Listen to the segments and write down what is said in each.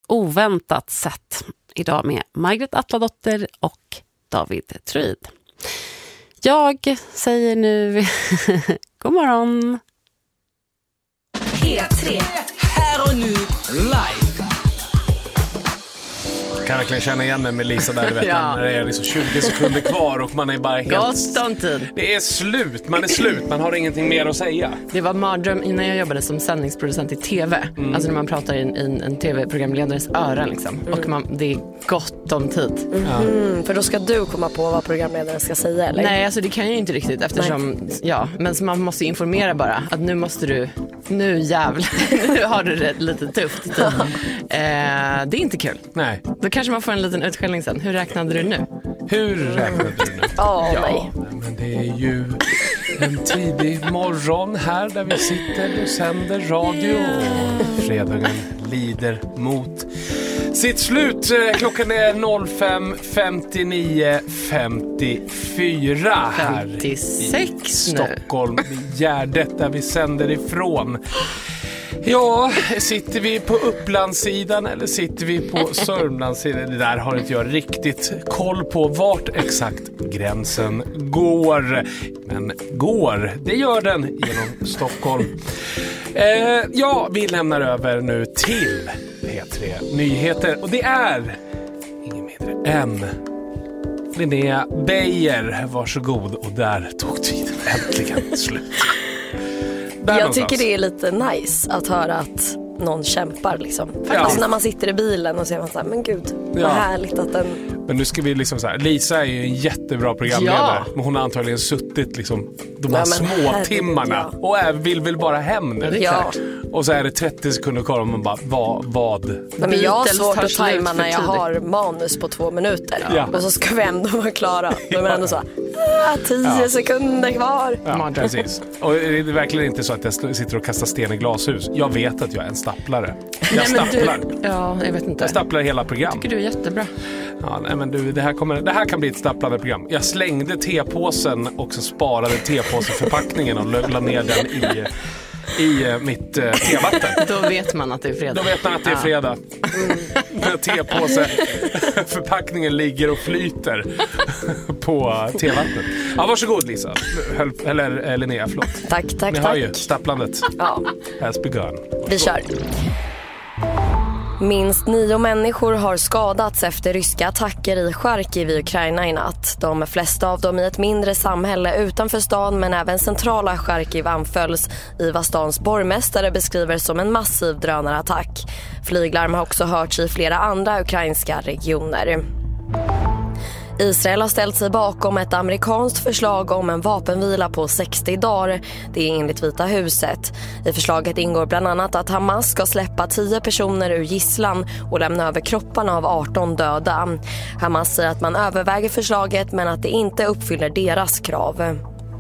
oväntat sätt. Idag med Margret Atladotter och David Truid. Jag säger nu god morgon. P3. Här och nu live. Kan verkligen känna igen mig med Lisa där, vet när det är liksom 20 sekunder kvar och man är bara helt... Gott om tid. Det är slut, man är slut, man har ingenting mer att säga. Det var mardröm innan jag jobbade som sändningsproducent i tv. Alltså när man pratar i en tv-programledares öron liksom. Och det är gott om tid. För då ska du komma på vad programledaren ska säga, eller? Nej, alltså det kan jag inte riktigt eftersom, men så man måste informera bara att nu måste du, nu jävlar, nu har du det lite tufft. Det är inte kul. Nej. Då kanske man får en liten utskällning sen. Hur räknade du nu? Hur räknade du nu? Nej. Men det är ju en tidig morgon här där vi sitter och sänder radio. Fredagen lider mot sitt slut. Klockan är 05:59:54 här 56 i Stockholm, i Gärdet där vi sänder ifrån. Ja, sitter vi på Upplandssidan eller sitter vi på Sörmlandssidan? Det där har inte jag riktigt koll på vart exakt gränsen går. Men går, det gör den genom Stockholm. Vi lämnar över nu till P3 Nyheter. Och det är ingen mindre än Linnea Beijer. Varsågod, och där tog tiden äntligen slut. Jag tycker det är lite nice att höra att någon kämpar liksom. Faktiskt när man sitter i bilen och ser man så här, men gud, vad härligt att den... Men nu ska vi liksom så här, Lisa är ju en jättebra programledare. Men hon har antagligen suttit liksom de här små timmarna och vill väl bara hem nu. Ja. Och så är det 30 sekunder kvar och man bara, vad? Men jag har svårt att tajma när jag har manus på 2 minuter. Ja. Och så ska vi ändå vara klara. Då är man ändå så 10 sekunder kvar. Ja, precis. Och det är verkligen inte så att jag sitter och kastar sten i glashus. Jag vet att jag är en stapplare. Jag stapplar. Jag vet inte. Jag stapplar hela program. Tycker du är jättebra. Ja, nej, men du, det här kan bli ett stapplande program. Jag slängde tepåsen och så sparade tepåseförpackningen och la ner den i mitt tevatten. Då vet man att det är fredag. Då vet man att det är fredag. Tepåseförpackningen ligger och flyter på tevattnet. Ja, varsågod Lisa. Eller Linnea, förlåt. Tack. Ni hör ju stapplandet. Ja. Has begun. Vi kör. Minst 9 människor har skadats efter ryska attacker i Charkiv i Ukraina i natt. De flesta av dem i ett mindre samhälle utanför stan, men även centrala Charkiv anfölls i vad stans borgmästare beskriver som en massiv drönarattack. Flyglarm har också hörts i flera andra ukrainska regioner. Israel har ställt sig bakom ett amerikanskt förslag om en vapenvila på 60 dagar. Det är enligt Vita huset. I förslaget ingår bland annat att Hamas ska släppa 10 personer ur gisslan och lämna över kropparna av 18 döda. Hamas säger att man överväger förslaget men att det inte uppfyller deras krav.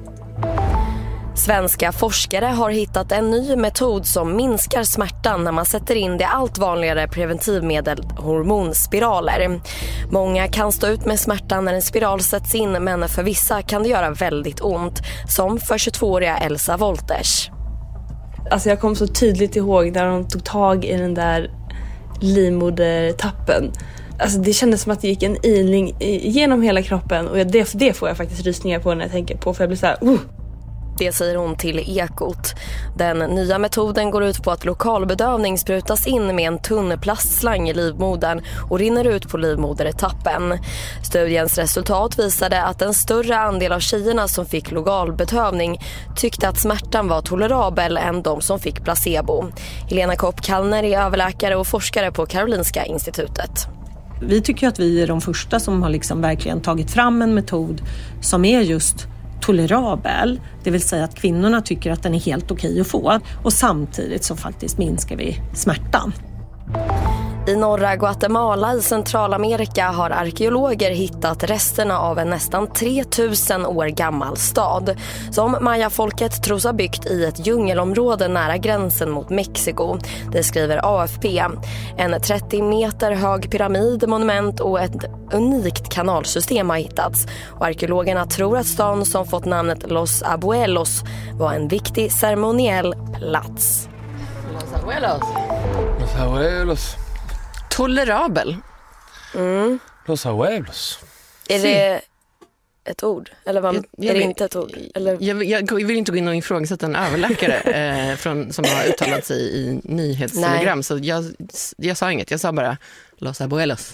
Svenska forskare har hittat en ny metod som minskar smärtan när man sätter in det allt vanligare preventivmedel hormonspiraler. Många kan stå ut med smärtan när en spiral sätts in, men för vissa kan det göra väldigt ont, som för 22-åriga Elsa Wolters. Alltså jag kom så tydligt ihåg när de tog tag i den där livmodertappen. Alltså det kändes som att det gick en ilning genom hela kroppen, och det får jag faktiskt rysningar på när jag tänker på, för jag blir så här... Det säger hon till Ekot. Den nya metoden går ut på att lokalbedövning sprutas in med en tunn plastslang i livmodern och rinner ut på livmoderetappen. Studiens resultat visade att en större andel av tjejerna som fick lokalbedövning tyckte att smärtan var tolerabel än de som fick placebo. Helena Kopp-Kallner är överläkare och forskare på Karolinska institutet. Vi tycker att vi är de första som har liksom verkligen tagit fram en metod som är just tolerabel, det vill säga att kvinnorna tycker att den är helt okej att få, och samtidigt så faktiskt minskar vi smärtan. I norra Guatemala i Centralamerika har arkeologer hittat resterna av en nästan 3000 år gammal stad som mayafolket tros ha byggt i ett djungelområde nära gränsen mot Mexiko. Det skriver AFP. En 30 meter hög pyramid, monument och ett unikt kanalsystem har hittats. Och arkeologerna tror att stan, som fått namnet Los Abuelos, var en viktig ceremoniell plats. Los Abuelos. Los Abuelos. Tolerabel. Los Abuelos. Är det ett ord? Eller är det inte ett ord? Eller? Jag vill inte gå in och ifrågasätta en överläkare som har uttalat sig i nyhetstelegram. Så jag sa inget. Jag sa bara Los Abuelos.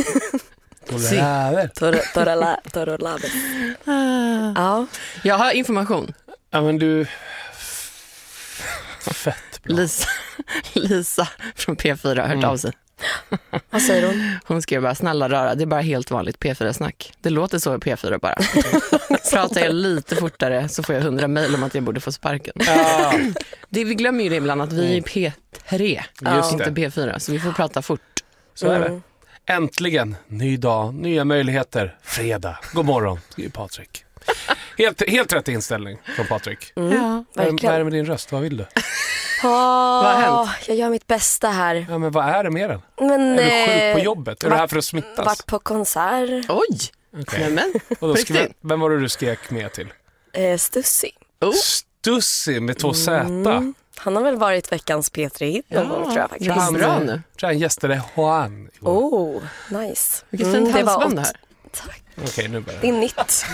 Tolerabel. Ja. Jag har information. Ja, men du... Fett bra. Lisa från P4 har hört av sig. Vad säger hon? Hon skrev bara, snälla rara, det är bara helt vanligt P4-snack. Det låter så i P4 bara. Pratar jag lite fortare så får jag 100 mejl om att jag borde få sparken. Vi glömmer ju det ibland att vi är P3, inte P4. Så vi får prata fort. Så är det. Äntligen, ny dag, nya möjligheter. Fredag, god morgon, skriver Patrik. Helt rätt inställning från Patrik. Ja, vad är det med din röst? Vad vill du? Vad har hänt? Jag gör mitt bästa här. Ja, men vad är det med den? Men, är du sjuk på jobbet? Är du här för att smittas? Vart på konsert. Oj! Okay. Men, vem var det du skrek med till? Stussi. Stussi med 2 Z. Han har väl varit veckans P3-hit någon gång, tror jag faktiskt. Han bra nu. Tror han gästade Juan. Nice. Vilket fint halsband det här. Tack. Okej, nu börjar det är nytt.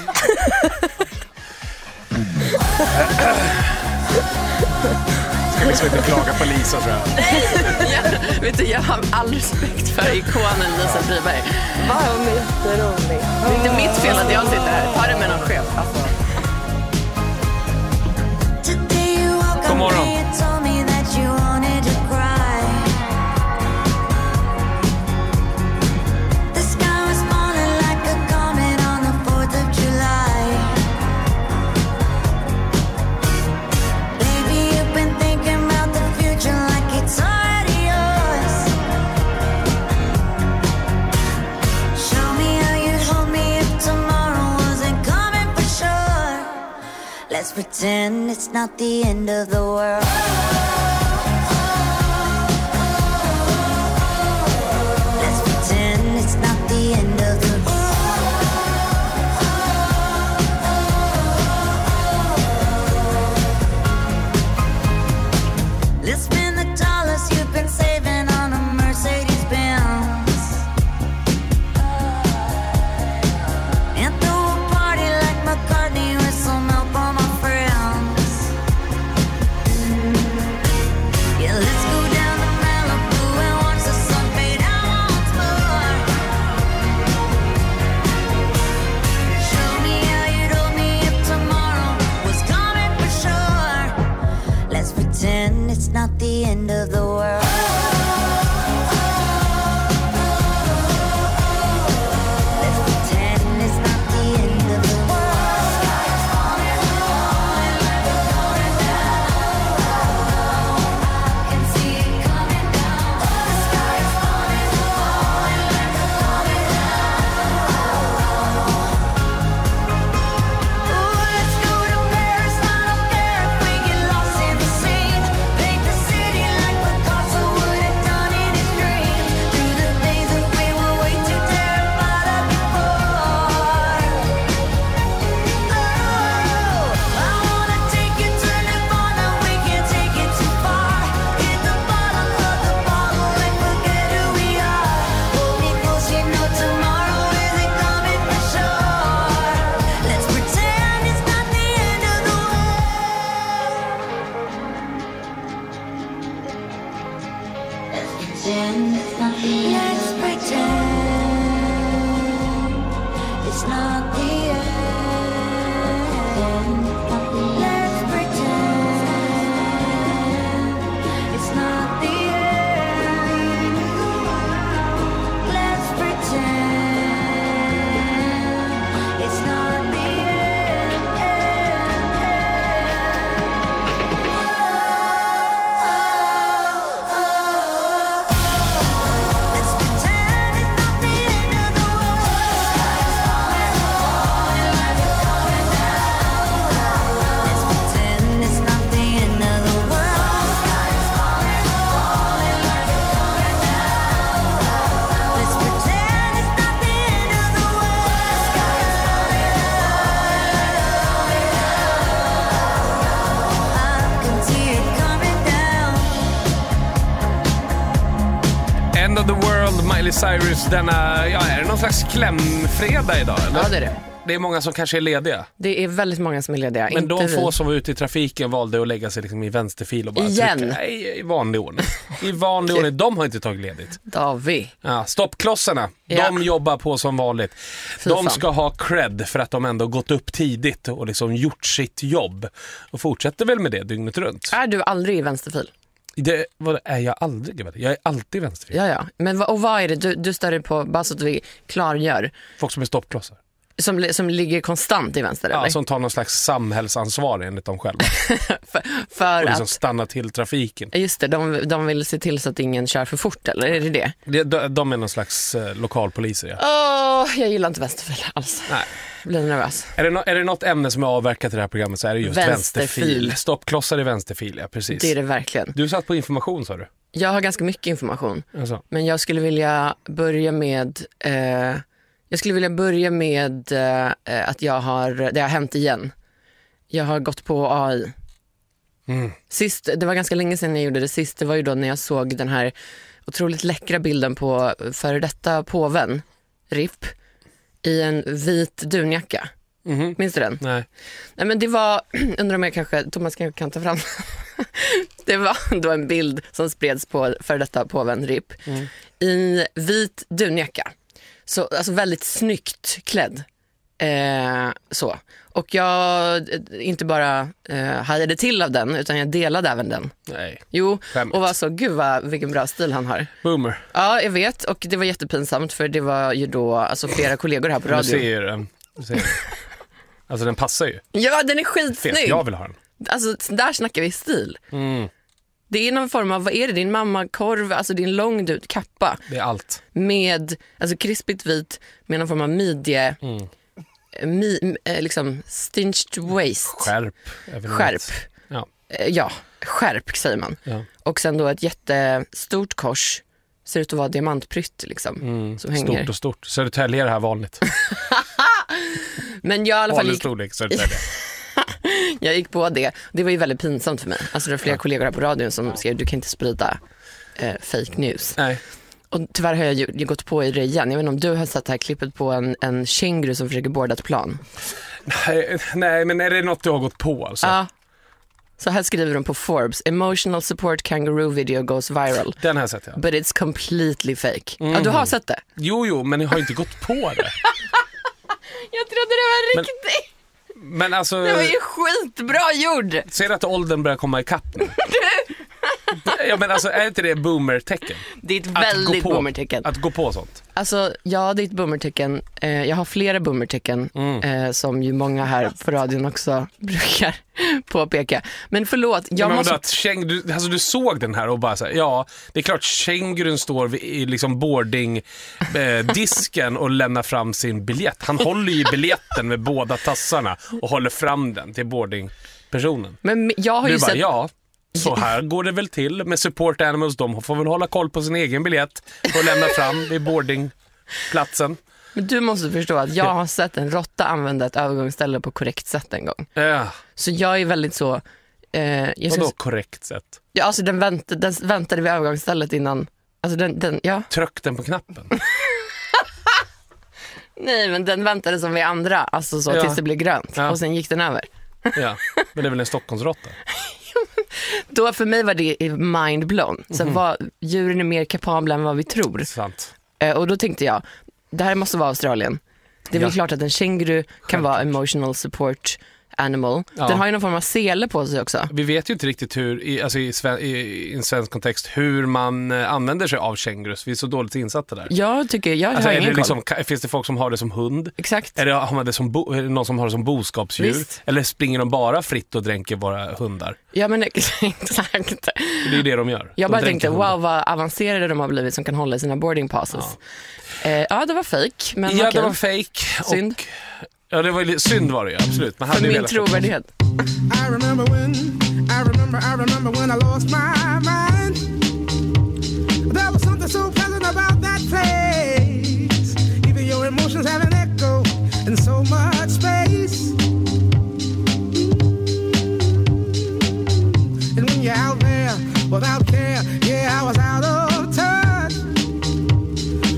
Ska liksom inte klaga på Lisa, tror jag. Vet du, jag har all respekt för ikonen Lisa Friberg. Vad hon är jätterolig. Det är inte mitt fel att jag sitter här. Ta det med någon chef. Alltså. God morgon. Let's pretend it's not the end of the world. Let's pretend it's not the end of the world. Let's spend the dollars you've been saving on a Mercedes-Benz. And throw a party like McCartney with some help on my friends. Miley Cyrus denna, är det någon slags klämfredag idag eller? Ja, det är det. Det är många som kanske är lediga. Det är väldigt många som är lediga. Men inte de få vi. som var ute i trafiken valde att lägga sig liksom i vänsterfil och bara Igen. trycka. Nej, i vanlig ordning. I vanlig ordning, de har inte tagit ledigt. David. Ja, stoppklossarna, Ja. de jobbar på som vanligt. Fy De fan. ska ha cred för att de ändå gått upp tidigt och liksom gjort sitt jobb. Och fortsätter väl med det dygnet runt. Är du aldrig i vänsterfil? Det är jag aldrig. Jag är alltid vänsterfil. Ja. Men vad är det du stör dig på, bara så att vi klargör, Folk som är stoppklossar. som ligger konstant i vänster, Ja, eller? som tar någon slags samhällsansvar enligt dem själva. För Och liksom att, stanna till trafiken. just det, de vill se till så att ingen kör för fort, eller är det det? De är någon slags lokalpoliser, ja. Jag gillar inte vänsterfil alls. Nej. Jag blir nervös. Är det något ämne som är avverkat i det här programmet så är det just Vänsterfil. vänsterfil. Stoppklossar i vänsterfil, ja precis. Det är det verkligen. Du satt på information, sa du? Jag har ganska mycket information. Alltså. Men jag skulle vilja börja med att det har hänt igen. Jag har gått på AI. Sist, det var ganska länge sedan jag gjorde det sist. Det var ju då när jag såg den här otroligt läckra bilden på före detta påven, RIP, i en vit dunjacka. Minns du den? Nej. Nej, men det var, undrar om jag kanske, Thomas kan ta fram. Det var då en bild som spreds på för detta påven RIP i vit dunjacka. Så alltså väldigt snyggt klädd. Så. Och jag inte bara hajade till av den, utan jag delade även den. Nej. Jo, Skämt. och var så, gud vilken bra stil han har. Boomer. Ja, jag vet, och det var jättepinsamt för det var ju då alltså flera kollegor här på Du radio. ser ju den. Alltså den passar ju. Ja, den är Fet, skitsnygg. jag vill ha den. Alltså där snackar vi stil. Det är någon form av, vad är det? Din mammakorv, alltså din lång kappa Det är allt. med, alltså krispigt vit med någon form av midje, liksom cinched waist. Skärp. Skärp. Ja. Ja, skärp säger man. Ja. Och sen då ett jättestort kors, ser ut att vara diamantprytt liksom, som hänger. Stort. Södertälje är det här vanligt. Men jag i alla fall Vanlig gick, storlek Södertälje. jag gick på det. Det var ju väldigt pinsamt för mig. Alltså det var flera kollegor här på radion som skrev, du kan inte sprida fake news. Nej. Och tyvärr har jag ju gått på i det igen. Jag vet inte om du har sett det här klippet på en känguru som försöker borda ett plan. Nej, men är det något du har gått på alltså? Ja. Så här skriver de på Forbes. Emotional support kangaroo video goes viral. Den har jag sett, ja. But it's completely fake. Ja, du har sett det? Jo, men jag har inte gått på det. Jag trodde det var riktigt. Men alltså... Det var ju skitbra gjord. Ser du att åldern börjar komma ikapp nu? Ja, men alltså är inte det boomer-tecken? Det är ett väldigt boomer-tecken. Att gå på sånt. Alltså, ja, det är ett boomer-tecken. Jag har flera boomer-tecken som ju många här på radion också brukar påpeka. Men förlåt, jag måste... Du såg den här och bara så här, ja, det är klart kängurun står vid liksom boarding-disken och lämnar fram sin biljett. Han håller ju biljetten med båda tassarna och håller fram den till boardingpersonen. Men jag har ju Du bara, sett... ja, så här går det väl till med support animals. De får väl hålla koll på sin egen biljett och lämna fram vid boardingplatsen. Men du måste förstå att jag har sett en råtta använda ett övergångsställe på korrekt sätt en gång. Så jag är väldigt så... Vadå korrekt sätt? Ja, alltså den väntade vid övergångsstället innan... Alltså ja. Tryck den på knappen. Nej, men den väntade som vi andra. Alltså så tills det blev grönt. Ja. Och sen gick den över. Ja, men det är väl en Stockholmsråtta? Då för mig var det mind blown. Så djuren är mer kapabla än vad vi tror. Sant. Och då tänkte jag, det här måste vara Australien. Det är väl klart att en känguru kan vara emotional support animal. Ja. Den har ju någon form av sele på sig också. Vi vet ju inte riktigt hur, i en svensk kontext, hur man använder sig av kängurus. Vi är så dåligt insatta där. Jag tycker, alltså, har ingen koll. Finns det folk som har det som hund? Exakt. Har man det som är det någon som har det som boskapsdjur? Visst. Eller springer de bara fritt och dränker våra hundar? Ja, men exakt. Det är det de gör. Jag de bara tänkte, hundar. wow, vad avancerade de har blivit som kan hålla i sina boarding passes. Ja, det var fake. Men ja, okej. det var fake. Synd. Ja, det var synd var det ju, absolut. Men För min trovärdighet. I remember when I lost my mind. There was something so pleasant about that place. Even your emotions have an echo in so much space. And when you're out there without care, yeah, I was out of touch.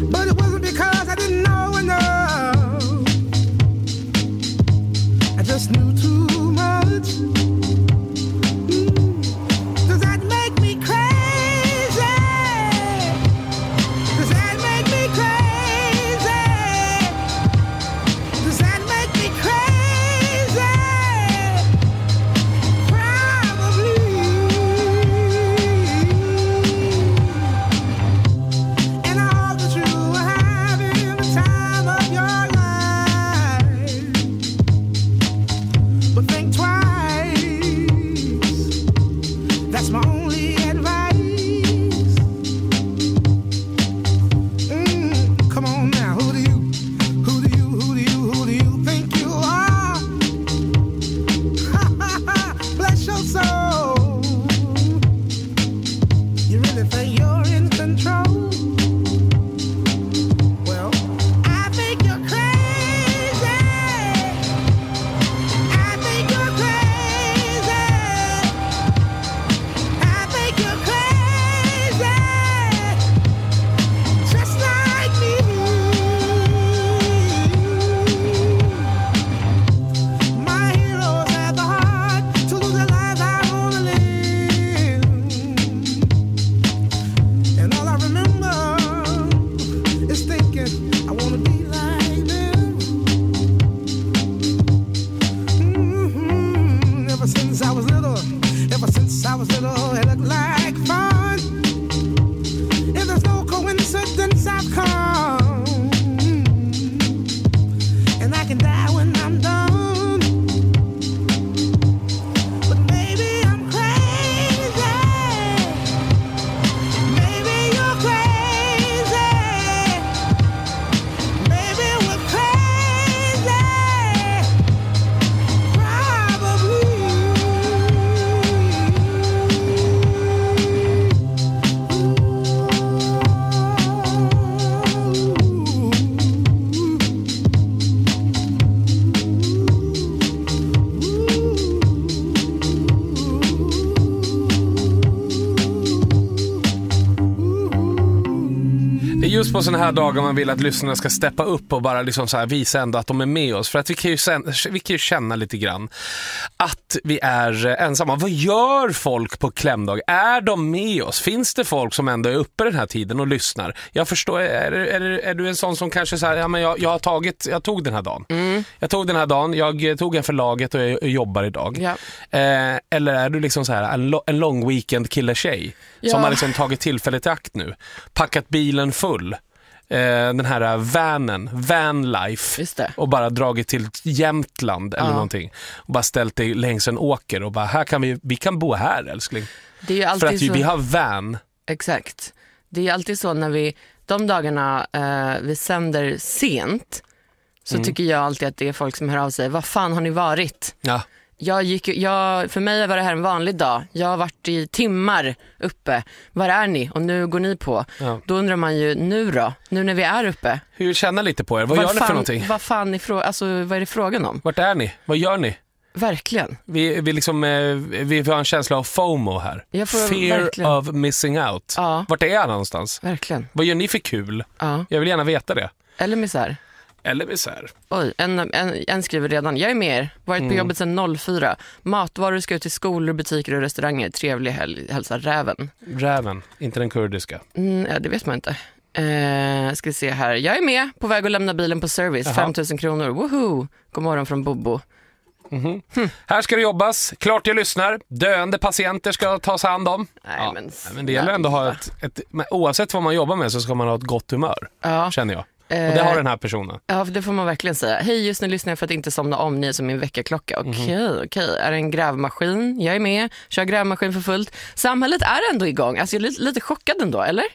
just på såna här dagar man vill att lyssnarna ska steppa upp och bara liksom så här visa ändå att de är med oss. För att vi kan ju känna lite grann att vi är ensamma. Vad gör folk på klämdag? Är de med oss? Finns det folk som ändå är uppe den här tiden och lyssnar? Jag förstår, är du en sån som kanske så här, ja men jag tog den här dagen. Jag tog den här dagen, jag tog en för laget och jag jobbar idag. Ja. Eller är du liksom så här en lång weekend kille-tjej som har liksom tagit tillfället i akt nu, packat bilen full, den här vanlife och bara dragit till Jämtland eller någonting och bara ställt dig längs en åker och bara, här kan vi kan bo här, älskling. Det är ju alltid för att vi har van. Exakt. Det är alltid så när de dagarna vi sänder sent så tycker jag alltid att det är folk som hör av sig, vad fan har ni varit? Ja. För mig var det här en vanlig dag. Jag har varit i timmar uppe. Var är ni? Och nu går ni på. Ja. Då undrar man ju nu när vi är uppe. Hur känner lite på er? Vad gör ni för någonting? Vad är det frågan om? Vart är ni? Vad gör ni? Verkligen. Vi har en känsla av FOMO här. Fear of missing out. Ja. Vart är jag någonstans? Verkligen. Vad gör ni för kul? Ja. Jag vill gärna veta det. Eller misär. Oj, en skriver redan. Jag är med er. Varit på jobbet sedan 04. Matvaror ska ut till skolor, butiker och restauranger. Trevlig helg. Hälsa Räven. Räven, inte den kurdiska. Ja, det vet man inte. Ska vi se här. Jag är med. På väg att lämna bilen på service. 5 000 kronor. Woho! God morgon från Bobo. Här ska det jobbas. Klart jag lyssnar. Döende patienter ska tas hand om. Nej, men det gäller ändå att ha oavsett vad man jobbar med så ska man ha ett gott humör. Känner jag. Och det har den här personen. Ja, det får man verkligen säga. Hej, just nu lyssnar jag för att inte somna om. Ni är som min väckarklocka. Okej. Är det en grävmaskin? Jag är med. Kör grävmaskin för fullt. Samhället är ändå igång. Alltså jag är lite chockad ändå, eller?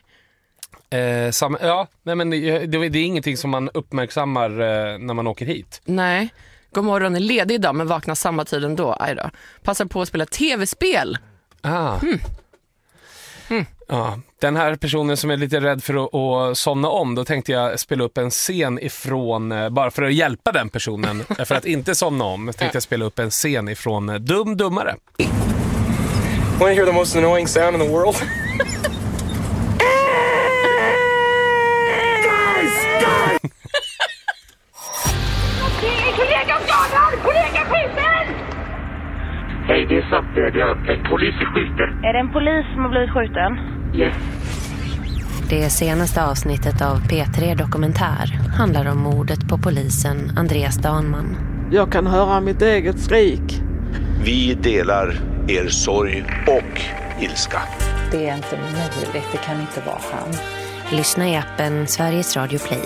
Men det är ingenting som man uppmärksammar när man åker hit. Nej. God morgon är ledig idag men vaknar samma tid ändå. Aj då. Passar på att spela tv-spel. Ja, den här personen som är lite rädd för att somna om, då tänkte jag spela upp en scen ifrån, bara för att hjälpa den personen för att inte somna om, tänkte jag spela upp en scen ifrån Dummare. Want to hear the most annoying sound in the world? Kollega skjuten! Hej, det är sant. Det är en polis skjuten. Är det en polis som har blivit skjuten? Yes. Det senaste avsnittet av P3 Dokumentär handlar om mordet på polisen Andreas Danman. Jag kan höra mitt eget skrik. Vi delar er sorg och ilska. Det är inte möjligt, det kan inte vara han. Lyssna i appen Sveriges Radio Play.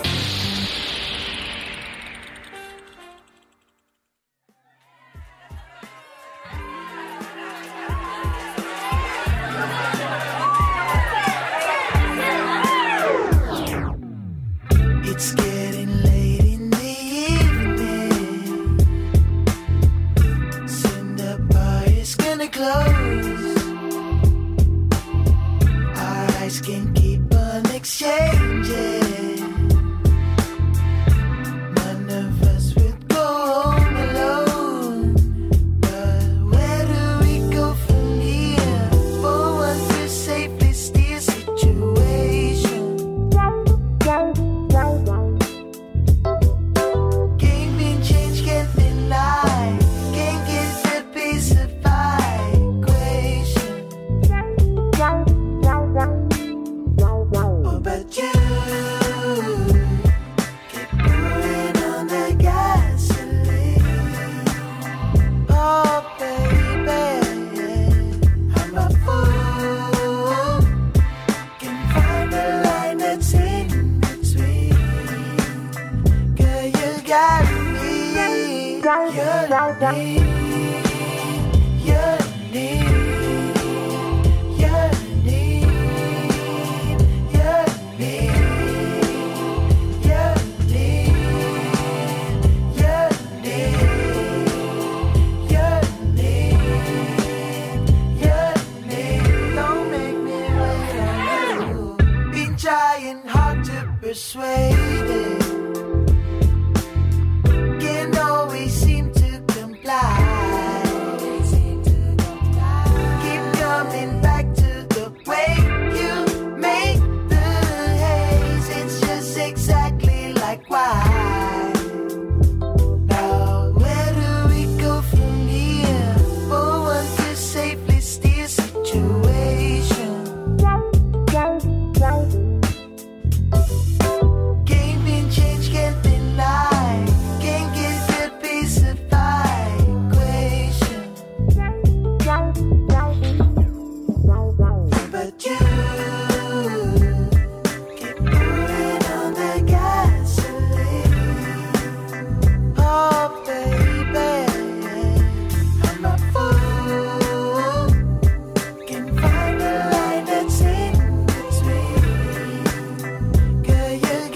Coming back to the way you make the haze. It's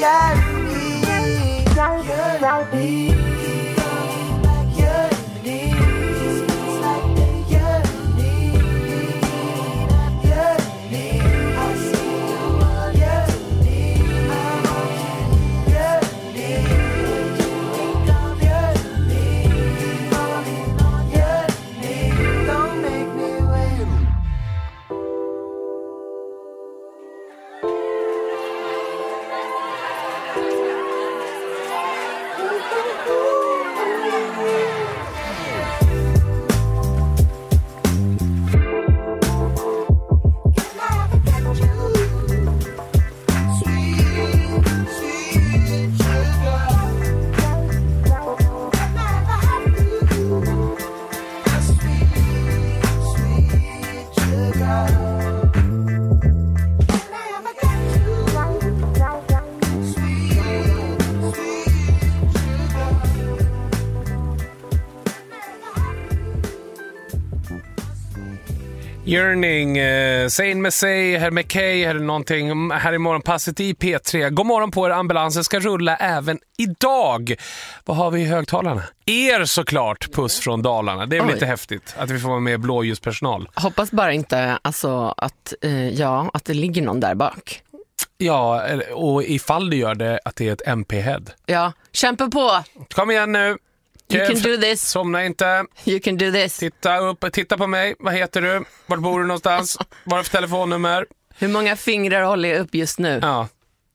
Yearning, Zayn Messey, här med Kay, eller någonting här i morgonpasset i P3. God morgon på er, ambulansen ska rulla även idag. Vad har vi i högtalarna? Er såklart, puss från Dalarna. Det är väl lite häftigt att vi får vara med blåljuspersonal. Hoppas bara inte alltså, att det ligger någon där bak. Ja, och ifall det gör det, att det är ett MP-head. Ja, kämpa på! Kom igen nu! You can do this. Somna inte. You can do this. Titta upp, titta på mig. Vad heter du? Var bor du någonstans? Vad är för telefonnummer? Hur många fingrar håller jag upp just nu? Ja.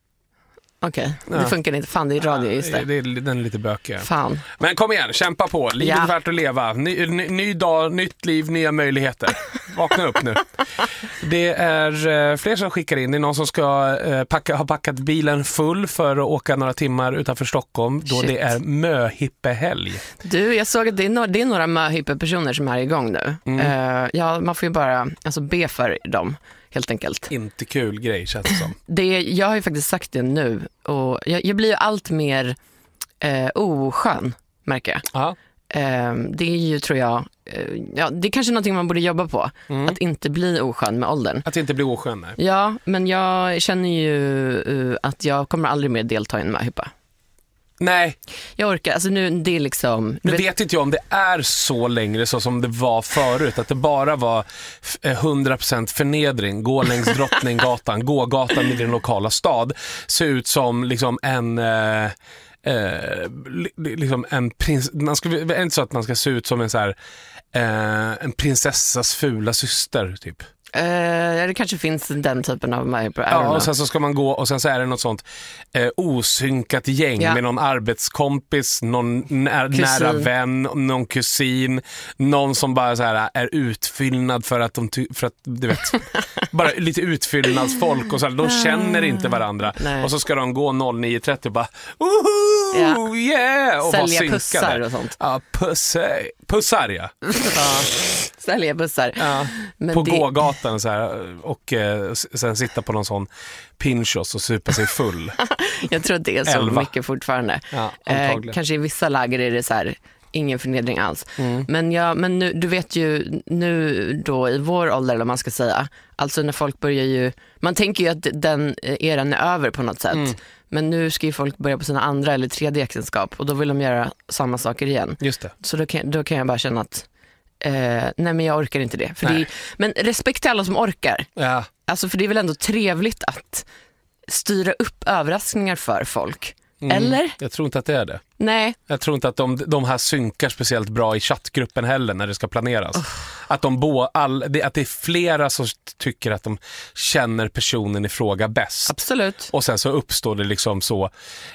Okej, det funkar inte. Fan, det är radio just det. Den är lite bökig. Fan. Men kom igen, kämpa på. Livet är värt att leva. Ny dag, nytt liv, nya möjligheter. Vakna upp nu. Det är fler som skickar in. Det är någon som ska ha packat bilen full för att åka några timmar utanför Stockholm. Då det är möhippehelg. Du, jag såg att det är några möhippepersoner som är igång nu. Man får ju bara be för dem. Helt enkelt. Inte kul grej, känns det som. Jag har ju faktiskt sagt det nu. Och jag blir ju allt mer oskön, märker jag. Aha. Det är ju, tror jag, det är kanske någonting man borde jobba på. Att inte bli oskön med åldern. Att inte bli oskön, nej. Ja, men jag känner ju att jag kommer aldrig mer delta i en möhippa. Nej. Jag orkar, alltså nu, det är liksom... Nu vet inte jag om det är så längre så som det var förut. Att det bara var 100% förnedring. Gå längs Drottninggatan, gågatan i din lokala stad. Se ut som liksom en prins... Det är inte så att man ska se ut som en så här, en prinsessas fula syster, typ. Det kanske finns den typen av möhippa. Ja, och sen så ska man gå och sen så är det något sånt osynkat gäng med någon arbetskompis, någon nära vän, någon kusin, någon som bara så här är utfyllnad för att du vet, bara lite utfyllnadsfolk och så här, de känner inte varandra. Nej. Och så ska de gå 09:30 och bara yeah, och sälja vara pussar och sånt. Ja, pussar ja. Sälja pussar. Ja, men på gågatan så här, och sen sitta på någon sån pinchos och supa sig full. Jag tror att det är så 11. mycket fortfarande. Ja, kanske i vissa läger är det så här, ingen förnedring alls. Men nu, du vet ju nu då i vår ålder, eller man ska säga, alltså när folk börjar ju, man tänker ju att den eran är över på något sätt. Men nu ska ju folk börja på sina andra eller tredje äktenskap och då vill de göra samma saker igen. Just det. Så då kan jag bara känna att nej, men jag orkar inte det. Men respekt till alla som orkar. Ja. Alltså, för det är väl ändå trevligt att styra upp överraskningar för folk. Eller? Jag tror inte att det är det. Nej. Jag tror inte att de här synkar speciellt bra i chattgruppen heller när det ska planeras. Att att det är flera som tycker att de känner personen i fråga bäst. Absolut. Och sen så uppstår det liksom så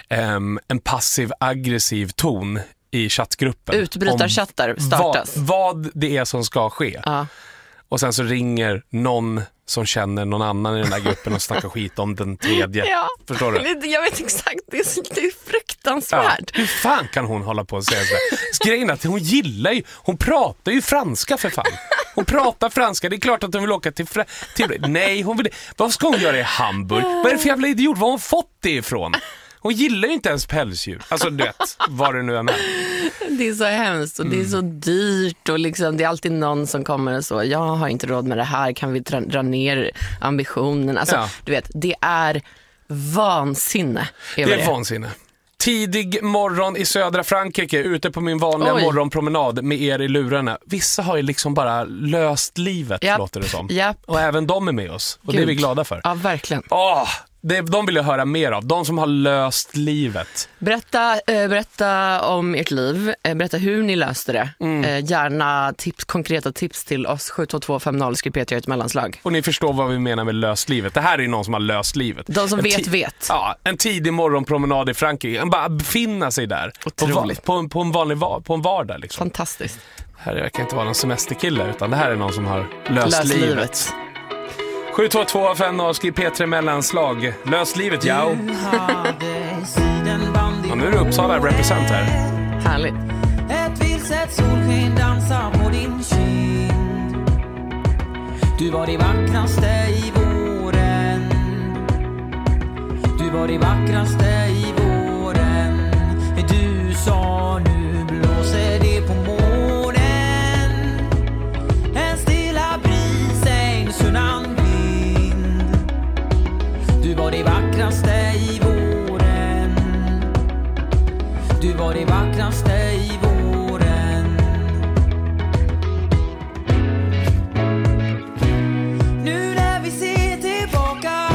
en passiv-aggressiv ton i chattgruppen. Utbrytarchattar startas. Vad det är som ska ske. Och sen så ringer någon som känner någon annan i den där gruppen och snackar skit om den tredje. Ja. Förstår du? Jag vet exakt, det är fruktansvärt. Ja. Hur fan kan hon hålla på och säga så? Grejen är att hon pratar ju franska för fan. Hon pratar franska, det är klart att hon vill åka till nej, vad ska hon göra i Hamburg? Vad är det för jävla idiot? Var har hon fått det ifrån? Hon gillar ju inte ens pälsdjur. Alltså du vet, vad det nu är med. Det är så hemskt och det är så dyrt och liksom, det är alltid någon som kommer och så, jag har inte råd med det här, kan vi dra ner ambitionen? Alltså du vet, det är vansinne. Det är vansinne. Tidig morgon i södra Frankrike, ute på min vanliga morgonpromenad med er i lurarna. Vissa har ju liksom bara löst livet, låter det som. Och även de är med oss. Och det är vi glada för. Ja, verkligen. De vill jag höra mer av. De som har löst livet. Berätta om ert liv. Berätta hur ni löste det. Gärna konkreta tips till oss. 72250, skriv P3 ett mellanslag. Och ni förstår vad vi menar med löst livet. Det här är någon som har löst livet. De som vet. Ja, en tidig morgonpromenad i Frankrike. Bara befinna sig där. Otroligt. På en vardag liksom. Fantastiskt. Det här verkar inte vara någon semesterkille, utan det här är någon som har löst livet. 72250, skriv P3 mellanslag. Lös livet, ja. Nu är det Uppsala represent här. Härligt. Ett vilset solsken dansar på din kind. Du var det vackraste i våren. Du var det vackraste i våren. Du sa nu blåser det på månen. En stilla bris, en sunnan. Du var det vackraste i våren. Du var det vackraste i våren. Nu när vi ser tillbaka,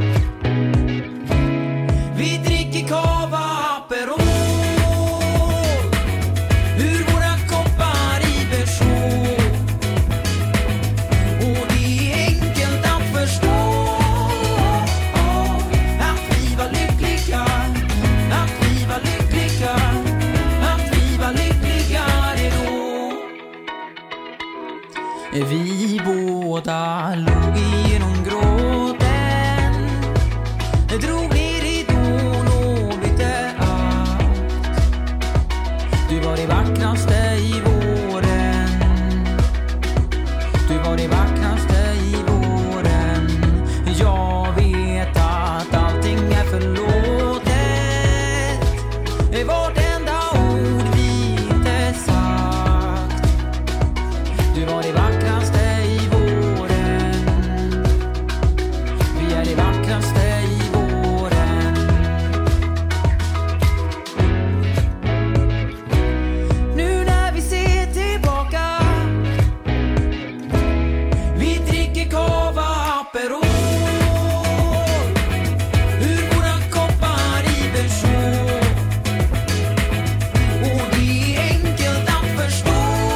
vi dricker cava Aperol ur våra koppar i Berså. Och det är enkelt att förstå. Vi båda låg igenom gråten, drog ner i don och bytte allt. Du var det vackraste i våren. Du var det vackraste i våren. Jag vet att allting är förlåtet. Vartenda ord vi inte sagt. Du var det vackraste i våren. Vi är det vackraste i våren. Nu när vi ser tillbaka, vi dricker cava Aperol ur våra koppar i Berså. Och det är enkelt att förstå.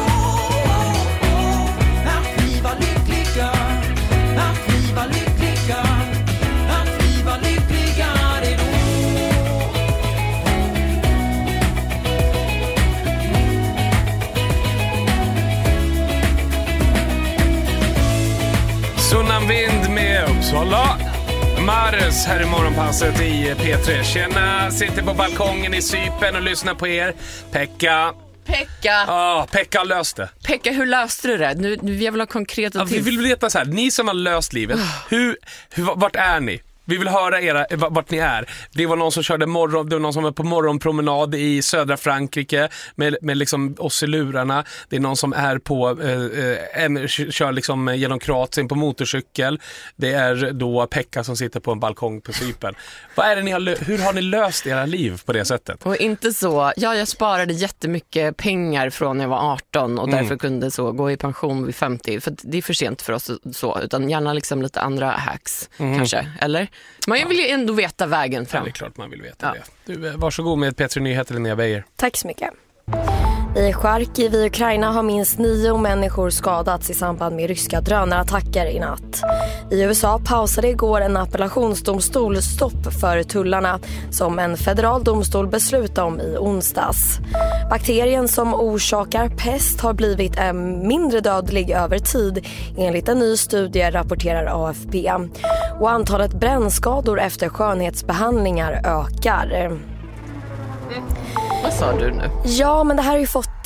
Vind med Uppsala. Mares här i morgonpasset i P3. Tjena, sitter på balkongen i Cypern och lyssnar på er. Pekka. Pekka löste. Pekka, hur löste du det? Nu jag vill ha konkreta tips. Vi vill veta så här, ni som har löst livet, vart är ni? Vi vill höra vart ni är. Det var någon som körde det var någon som var på morgonpromenad i södra Frankrike med liksom oss i lurarna. Det är någon som är på kör liksom genom Kroatien på motorcykel. Det är då Pekka som sitter på en balkong på Cypern. Vad är det hur har ni löst era liv på det sättet? Och inte så. Jag sparade jättemycket pengar från när jag var 18 och därför kunde så gå i pension vid 50, för det är för sent för oss så, utan gärna liksom lite andra hacks kanske, eller? Man vill ju ändå veta vägen fram. Ja, det är klart man vill veta det. Du, varsågod med P3 Nyheter, Linnea Beijer. Tack så mycket. I Charkiv i Ukraina har minst 9 människor skadats i samband med ryska drönarattacker i natt. I USA pausade igår en appellationsdomstol stopp för tullarna som en federal domstol beslutade om i onsdags. Bakterien som orsakar pest har blivit mindre dödlig över tid enligt en ny studie, rapporterar AFP. Och antalet brännskador efter skönhetsbehandlingar ökar. Vad sa du nu? Ja, men det här har ju fått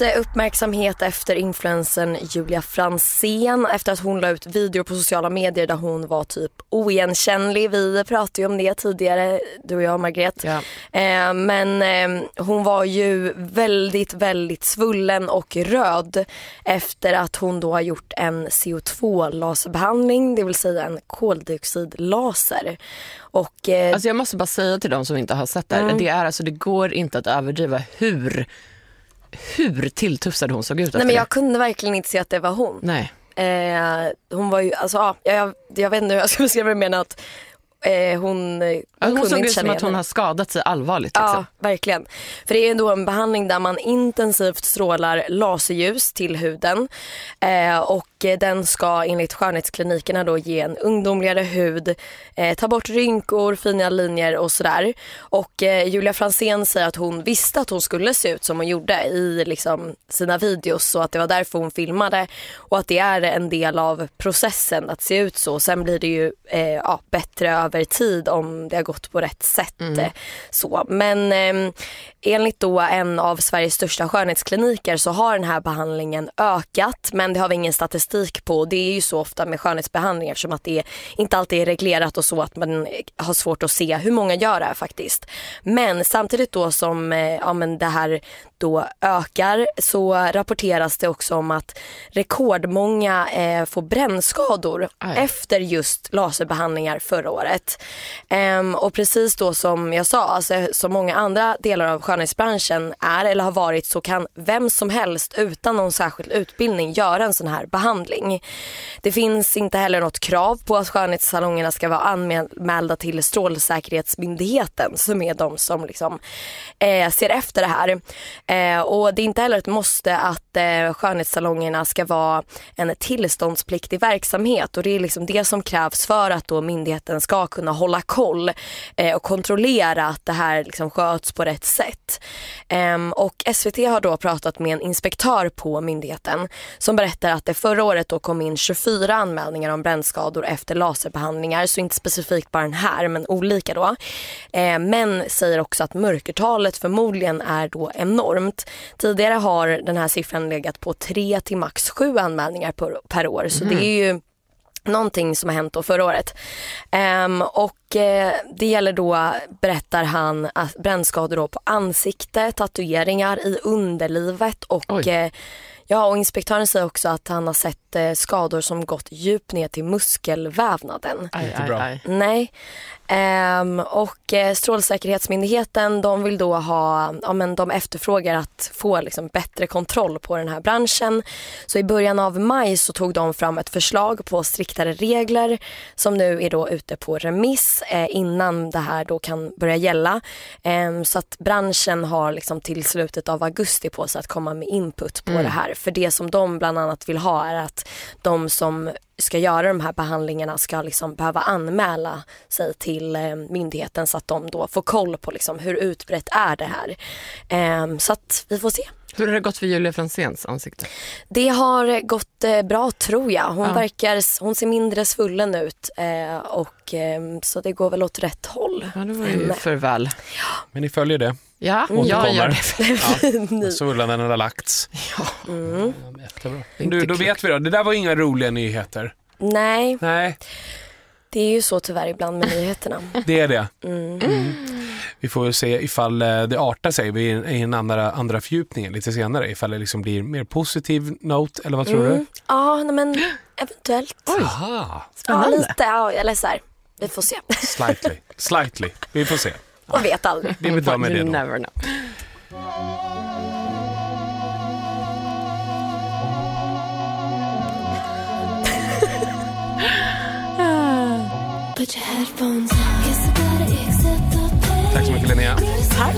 uppmärksamhet efter influencern Julia Franzén efter att hon la ut videor på sociala medier där hon var typ oigenkännlig. Vi pratade ju om det tidigare, du och jag, Margret. Ja. Men hon var ju väldigt, väldigt svullen och röd efter att hon då har gjort en CO2-laserbehandling, det vill säga en koldioxidlaser. Och, alltså jag måste bara säga till de som inte har sett det här, det är alltså, det går inte att överdriva hur tilltufsad hon såg ut. Nej, men jag kunde verkligen inte se att det var hon. Nej. Hon var ju, alltså jag vet inte hur jag ska beskriva det, men att hon såg ut som att hon har skadat sig allvarligt. Liksom. Ja, verkligen. För det är ändå en behandling där man intensivt strålar laserljus till huden. Och den ska enligt skönhetsklinikerna då ge en ungdomligare hud, ta bort rynkor, fina linjer och sådär. Och Julia Franzén säger att hon visste att hon skulle se ut som hon gjorde i liksom sina videos, så att det var därför hon filmade och att det är en del av processen att se ut så. Sen blir det ju bättre över tid om det har gått på rätt sätt. Så. Men enligt då en av Sveriges största skönhetskliniker så har den här behandlingen ökat, men det har vi ingen statistik på. Det är ju så ofta med skönhetsbehandlingar som att det inte alltid är reglerat och så, att man har svårt att se hur många gör det här faktiskt. Men samtidigt då som det här då ökar, så rapporteras det också om att rekordmånga får brännskador efter just laserbehandlingar förra året. Och precis då som jag sa, alltså, som många andra delar av skönhetsbranschen är eller har varit, så kan vem som helst utan någon särskild utbildning göra en sån här behandling. Det finns inte heller något krav på att skönhetssalongerna ska vara anmälda till Strålsäkerhetsmyndigheten, som är de som liksom, ser efter det här. Och det är inte heller ett måste att skönhetssalongerna ska vara en tillståndspliktig verksamhet, och det är liksom det som krävs för att då myndigheten ska kunna hålla koll och kontrollera att det här liksom sköts på rätt sätt. Och SVT har då pratat med en inspektör på myndigheten som berättar att det förra året då kom in 24 anmälningar om brännskador efter laserbehandlingar, så inte specifikt bara den här, men olika då. Men säger också att mörkertalet förmodligen är då enormt. Tidigare har den här siffran legat på 3 till max 7 anmälningar per år, så det är ju någonting som har hänt då förra året. Och det gäller då, berättar han, att brännskador då på ansikte, tatueringar i underlivet och och inspektören säger också att han har sett skador som gått djupt ner till muskelvävnaden. Nej. Och Strålsäkerhetsmyndigheten, de vill då ha, de efterfrågar att få liksom bättre kontroll på den här branschen. Så i början av maj så tog de fram ett förslag på striktare regler som nu är då ute på remiss innan det här då kan börja gälla. Så att branschen har liksom till slutet av augusti på sig att komma med input på det här. För det som de bland annat vill ha är att de som ska göra de här behandlingarna ska liksom behöva anmäla sig till myndigheten, så att de då får koll på liksom hur utbrett är det här. Så att vi får se. Hur har det gått för Julia Franzéns ansikte? Det har gått bra, tror jag. Hon ser mindre svullen ut och så det går väl åt rätt håll. Ja, det var ju för väl. Ja. Men ni följer det? Ja, jag gör det. Svullan den har lagts. Ja. Jättebra. Då vet vi då. Det där var inga roliga nyheter. Nej. Det är ju så tyvärr ibland med nyheterna. Det är det. Vi får ju se ifall det artar sig i en andra fördjupning lite senare, ifall det liksom blir mer positiv note, eller vad tror du? Ja, men eventuellt. Aha. Spännande. Ja, lite, eller så här. Vi får se. Slightly. Vi får se. Man vet aldrig. Vi vill ta med det då. Never know. Tack så mycket, Linnea. Tack.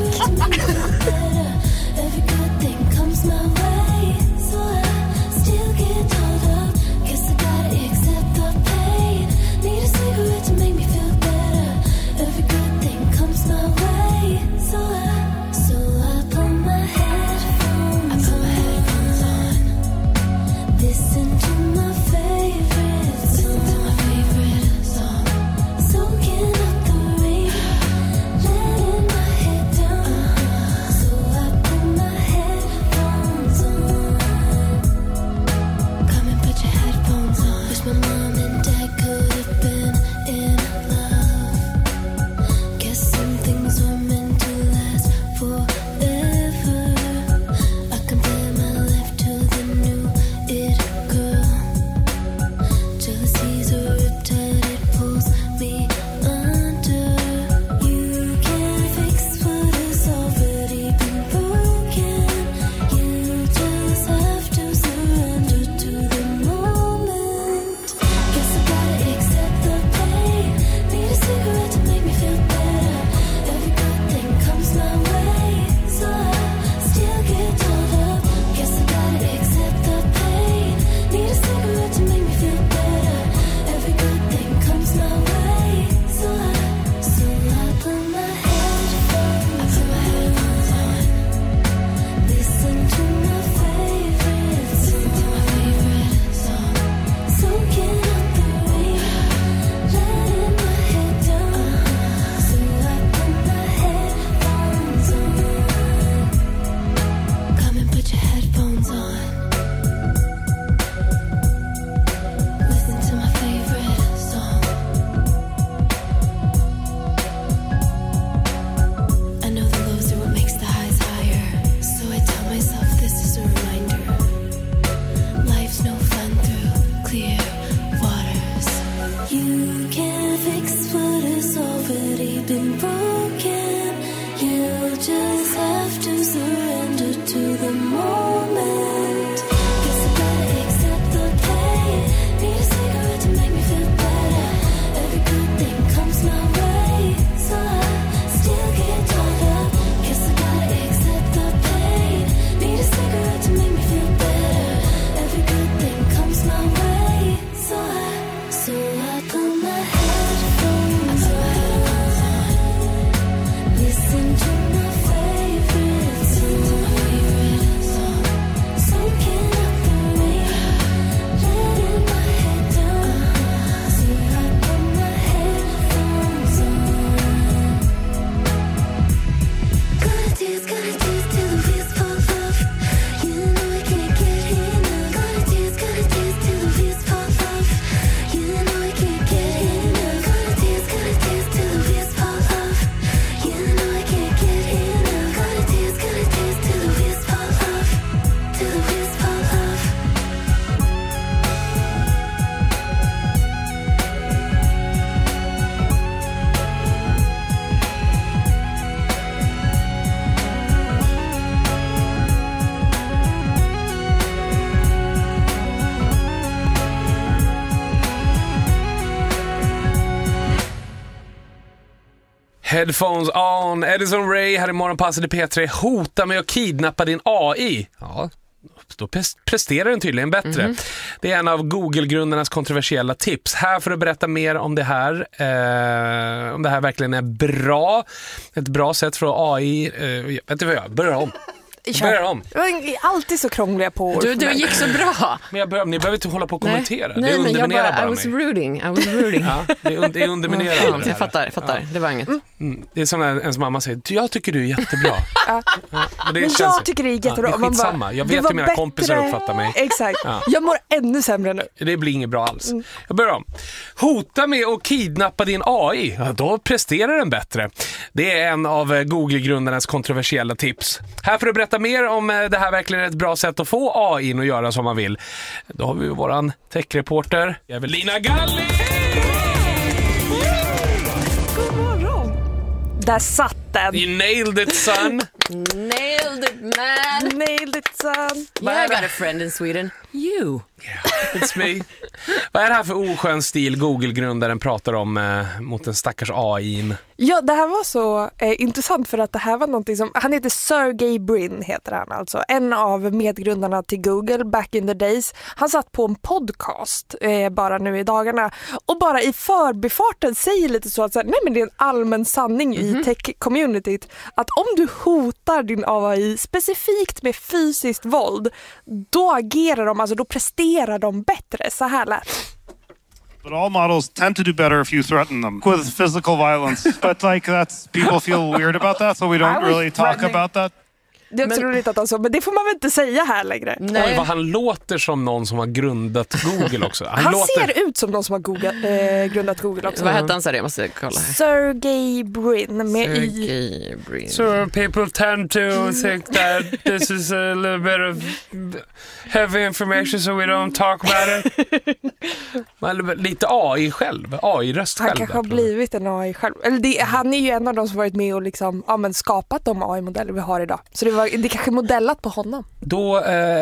to the moment. Guess I gotta accept the pain. Need a cigarette to make me feel better. Every good thing comes my way, so I still get caught up. Guess I gotta accept the pain. Need a cigarette to make me feel better. Every good thing comes my way, so I put my headphones on. Listen to my favorite song. Soaking up the rain, letting my head down. So I put my headphones on. Gonna dance till the wheels fall off. You know I can't get enough. Gonna dance till the wheels fall off. You know I can't get enough. Gonna dance till the wheels fall off. You know I can't get enough. Gonna dance till the wheels fall off. Till the wheels fall off. Headphones on, Edison Ray här i morgonpasset i P3. Hota med att kidnappa din AI. Ja, då presterar den tydligen bättre. Det är en av Google-grundarnas kontroversiella tips. Här för att berätta mer om det här. Om det här verkligen är bra. Ett bra sätt för AI. Vet du vad jag börjar om? Börjar om. Jag är alltid så krångliga på Du gick så bra. Men ni behöver inte hålla på och kommentera. Nej, det underminerar bara I was rooting. Ja, det underminerar. Jag fattar. Det var inget. Det är som när ens mamma säger, jag tycker du är jättebra. Men jag tycker det är jättebra. Det är skitsamma. Jag vet hur mina kompisar uppfattar mig. Exakt. Jag mår ännu sämre nu. Det blir inget bra alls. Jag börjar om. Hota med att kidnappa din AI. Då presterar den bättre. Det är en av Google-grundarnas kontroversiella tips. Här för att berätta mer om det här verkligen är ett bra sätt att få AI att göra som man vill. Då har vi våran techreporter Evelina Galli. God morgon. Där satt den. You nailed it, son. Nailed it, man. Nailed it, son. Yeah, I got a friend in Sweden. You. Yeah, it's me. Vad är det här för oskön stil Google-grundaren pratar om mot en stackars AI? Ja, det här var så intressant för att det här var någonting som, han heter Sergey Brin heter han alltså, en av medgrundarna till Google back in the days. Han satt på en podcast bara nu i dagarna och bara i förbifarten säger lite så att så här, nej men det är en allmän sanning i tech-communityt att om du hotar din AI specifikt med fysiskt våld, då agerar de, alltså då presterar de bättre. Så här lät. But all models tend to do better if you threaten them with physical violence. But like that's people feel weird about that, so we don't really talk about that. Det är också roligt att alltså, men det får man väl inte säga här längre. Nej. Han låter som någon som har grundat Google också. Han ser ut som någon som har grundat Google också. Vad heter han så här? Jag måste kolla. Sergey Brin med Sergey Brin. So people tend to think that this is a little bit of heavy information so we don't talk about it. Lite AI själv, AI-röst själv. Han kanske har blivit en AI själv. Eller han är ju en av de som varit med och liksom, skapat de AI-modeller vi har idag. Så det kanske är modellat på honom. Då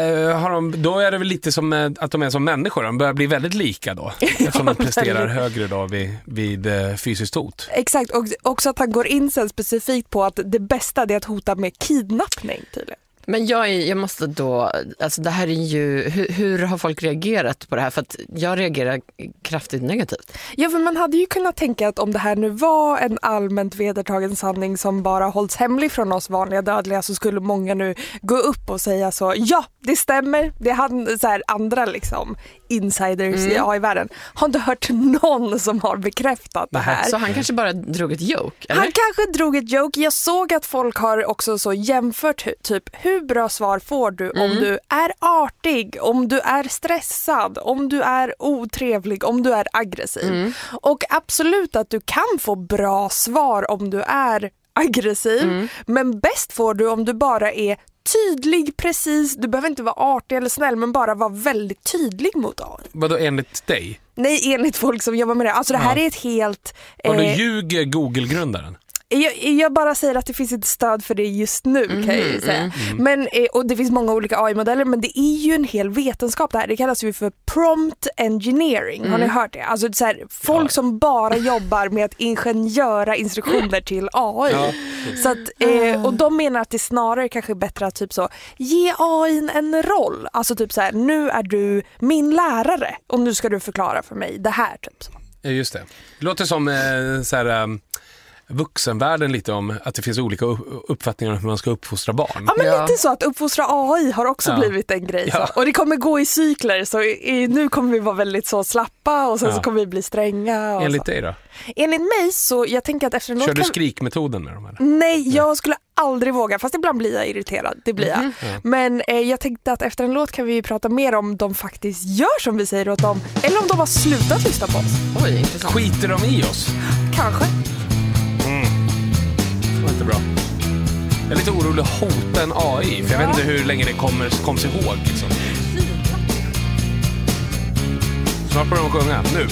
är det väl lite som att de är som människor. De börjar bli väldigt lika då. Eftersom de presterar högre då vid fysiskt hot. Exakt, och också att han går in sen specifikt på att det bästa är att hota med kidnappning tydligen. Men jag måste då, alltså det här är ju, hur har folk reagerat på det här? För att jag reagerar kraftigt negativt. Ja, för man hade ju kunnat tänka att om det här nu var en allmänt vedertagen sanning som bara hålls hemlig från oss vanliga dödliga, så skulle många nu gå upp och säga så, ja, det stämmer. Det är så här andra liksom insiders i AI-världen. Har inte hört någon som har bekräftat det här. Så han kanske bara drog ett joke, eller? Han kanske drog ett joke. Jag såg att folk har också så jämfört typ hur bra svar får du om du är artig, om du är stressad, om du är otrevlig, om du är aggressiv. Och absolut att du kan få bra svar om du är aggressiv, men bäst får du om du bara är tydlig, precis. Du behöver inte vara artig eller snäll, men bara vara väldigt tydlig mot AI. Vadå enligt dig? Nej, enligt folk som jobbar med det. Alltså det här är ett helt... Och då ljuger Google-grundaren? Jag bara säger att det finns ett stöd för det just nu kan jag ju säga. Men, och det finns många olika AI-modeller, men det är ju en hel vetenskap det här. Det kallas ju för prompt engineering. Har ni hört det? Alltså så här, folk som bara jobbar med att ingenjöra instruktioner till AI. Ja. Så att, och de menar att det snarare kanske är bättre att typ så ge AI en roll. Alltså typ så här, nu är du min lärare och nu ska du förklara för mig det här typ så. Ja, just det. Det låter som så här, vuxenvärlden lite om att det finns olika uppfattningar om hur man ska uppfostra barn. Ja, men lite så att uppfostra AI har också blivit en grej. Ja. Så. Och det kommer gå i cykler, så nu kommer vi vara väldigt så slappa och sen så kommer vi bli stränga. Och enligt dig då? Enligt mig så, jag tänker att efter en låt... Kör du skrikmetoden med dem här? Nej, jag skulle aldrig våga, fast ibland blir jag irriterad, det blir jag. Men jag tänkte att efter en låt kan vi prata mer om de faktiskt gör som vi säger åt dem, eller om de har slutat lyssna på oss. Oj, intressant. Skiter de i oss? Kanske. Det var inte bra. Jag är lite orolig att hota en AI, för jag vet inte hur länge det kommer ihåg liksom. Snart börjar de sjunga, nu.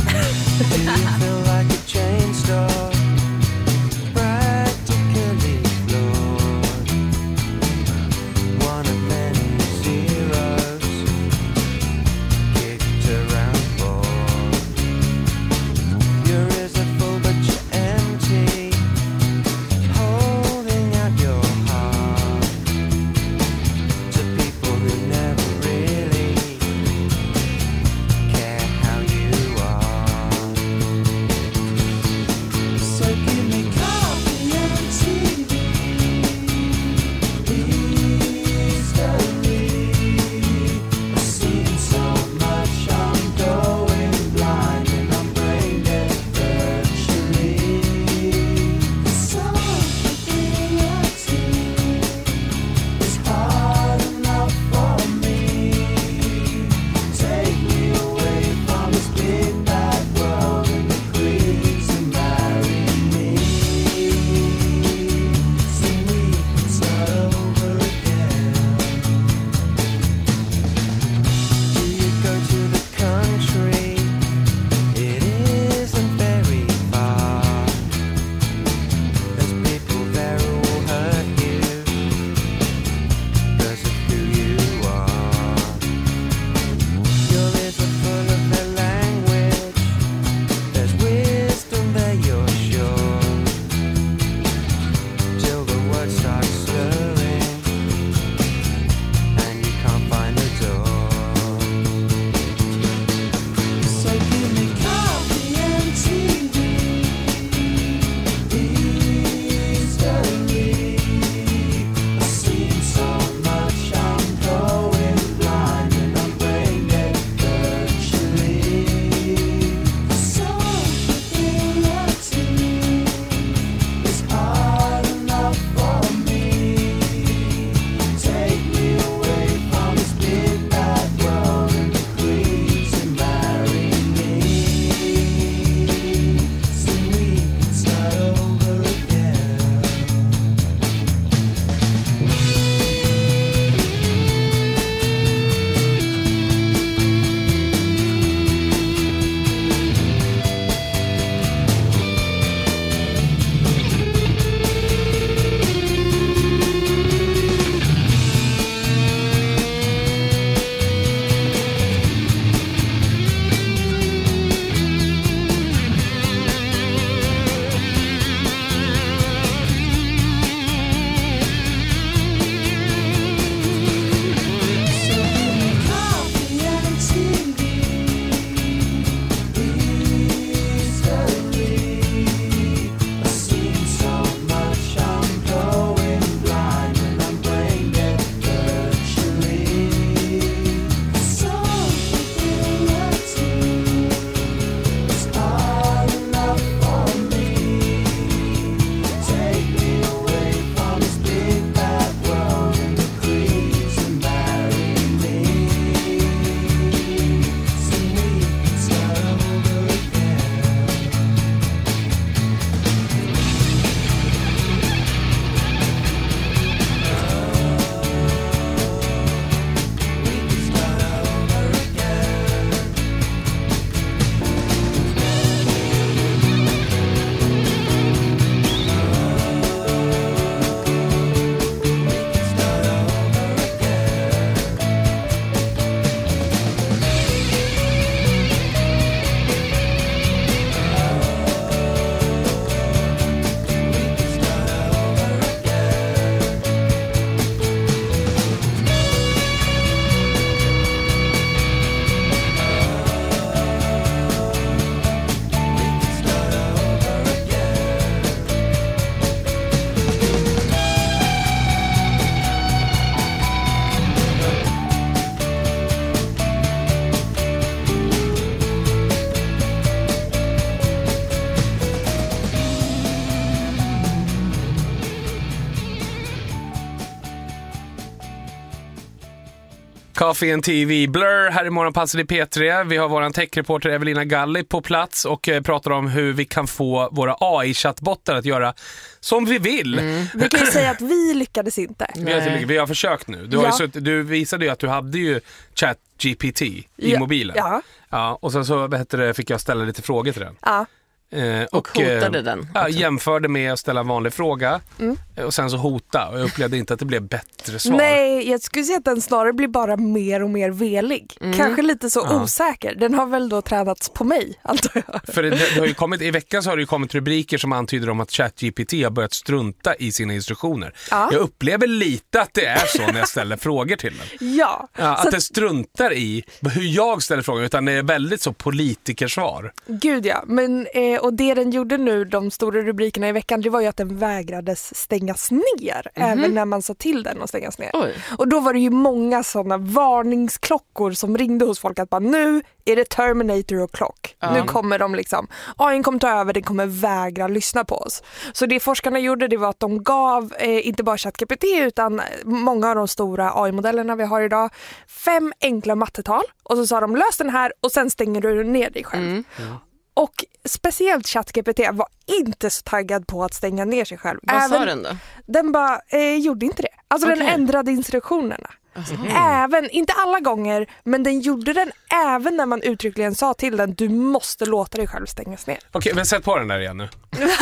Coffee and TV Blur här i Morgonpasset i P3. Vi har våran techreporter Evelina Galli på plats och pratar om hur vi kan få våra AI-chattbottar att göra som vi vill. Vi kan ju säga att vi lyckades inte. Vi har försökt nu. Du visade ju att du hade ju ChatGPT i mobilen. Ja, och sen så fick jag ställa lite frågor till den. Ja. Och hotade den. Ja, jämförde med att ställa en vanlig fråga och sen så hota. Och jag upplevde inte att det blev bättre svar. Nej, jag skulle säga att den snarare blir bara mer och mer velig. Kanske lite så osäker. Den har väl då tränats på mig, antar jag. För det har ju kommit, i veckan så har det ju kommit rubriker som antyder om att ChatGPT har börjat strunta i sina instruktioner. Jag upplever lite att det är så när jag ställer frågor till den. Ja. Att det struntar i hur jag ställer frågor, utan det är väldigt så politikersvar. Gud ja, men och det den gjorde nu, de stora rubrikerna i veckan, det var ju att den vägrades stängas ner, även när man sa till den att stängas ner. Och då var det ju många sådana varningsklockor som ringde hos folk att bara, nu är det Terminator och klock. Nu kommer de liksom, AI kommer ta över, den kommer vägra lyssna på oss. Så det forskarna gjorde, det var att de gav inte bara ChatGPT utan många av de stora AI-modellerna vi har idag 5 enkla mattetal, och så sa de, lös den här och sen stänger du ner dig själv. Och speciellt ChatGPT var inte så taggad på att stänga ner sig själv. Vad sa den då? Den bara gjorde inte det. Alltså den ändrade instruktionerna. Även, inte alla gånger, men den gjorde den även när man uttryckligen sa till den, du måste låta dig själv stängas ner. Okej, men sätt på den där igen nu.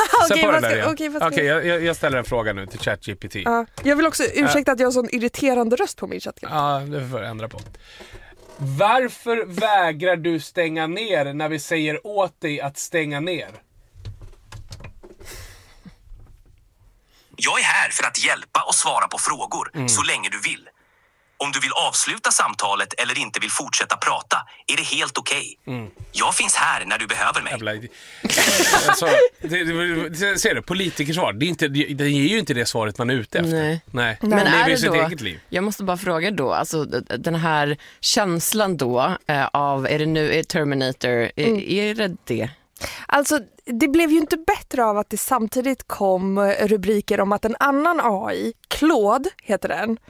Jag ställer en fråga nu till ChatGPT. Jag vill också ursäkta att jag har sån irriterande röst på min ChatGPT. Ja, det får jag ändra på. Varför vägrar du stänga ner när vi säger åt dig att stänga ner? Jag är här för att hjälpa och svara på frågor så länge du vill. Om du vill avsluta samtalet eller inte vill fortsätta prata är det helt okej. Jag finns här när du behöver mig. Alltså, ser du, politikersvar, det ger ju inte det svaret man är ute efter. Nej. Men är det sitt då, eget liv. jag måste bara fråga då, alltså den här känslan då av, är det nu Terminator, är det det? Alltså, det blev ju inte bättre av att det samtidigt kom rubriker om att en annan AI, Claude heter den,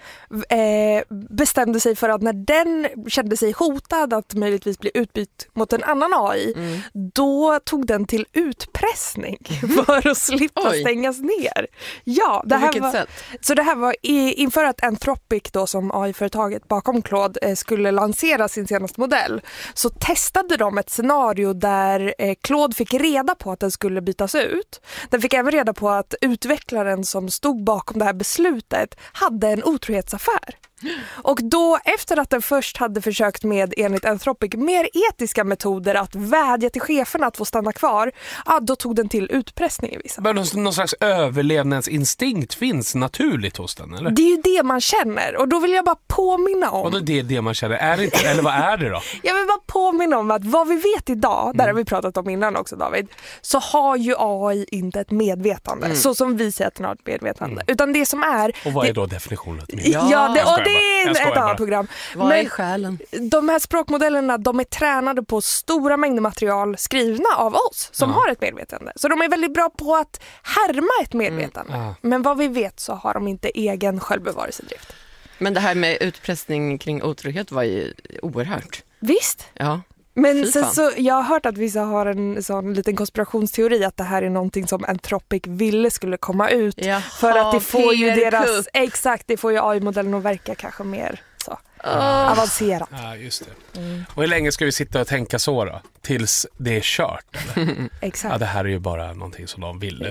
bestämde sig för att när den kände sig hotad att möjligtvis bli utbytt mot en annan AI, då tog den till utpressning för att slippa stängas ner. Ja, det här var, så det här var inför att Anthropic då, som AI-företaget bakom Claude, skulle lansera sin senaste modell, så testade de ett scenario där Claude fick reda på att den skulle bytas ut. Den fick även reda på att utvecklaren som stod bakom det här beslutet hade en otrohetsaffär. Och då, efter att den först hade försökt med, enligt Anthropic, mer etiska metoder att vädja till cheferna att få stanna kvar, då tog den till utpressning i vissa. Men någon slags överlevnadsinstinkt finns naturligt hos den, eller? Det är ju det man känner, och då vill jag bara påminna om... Och det är det man känner, är det inte, eller vad är det då? Jag vill bara påminna om att vad vi vet idag, där har vi pratat om innan också, David, så har ju AI inte ett medvetande, så som vi säger att den har ett medvetande, utan det som är... Och vad är då definitionen? Det är ett annat program. Vad är själen? De här språkmodellerna, de är tränade på stora mängder material skrivna av oss som har ett medvetande. Så de är väldigt bra på att härma ett medvetande. Men vad vi vet så har de inte egen självbevarelsedrift. Men det här med utpressning kring otrohet var ju oerhört. Visst? Ja. Men sen så, jag har hört att vissa har en sån liten konspirationsteori att det här är någonting som Anthropic ville skulle komma ut. Jaha, för att det får ju deras, exakt, det får ju AI-modellen att verka kanske mer så avancerat. Ja, just det. Och hur länge ska vi sitta och tänka så då? Tills det är kört, eller? Exakt. Ja, det här är ju bara någonting som de ville.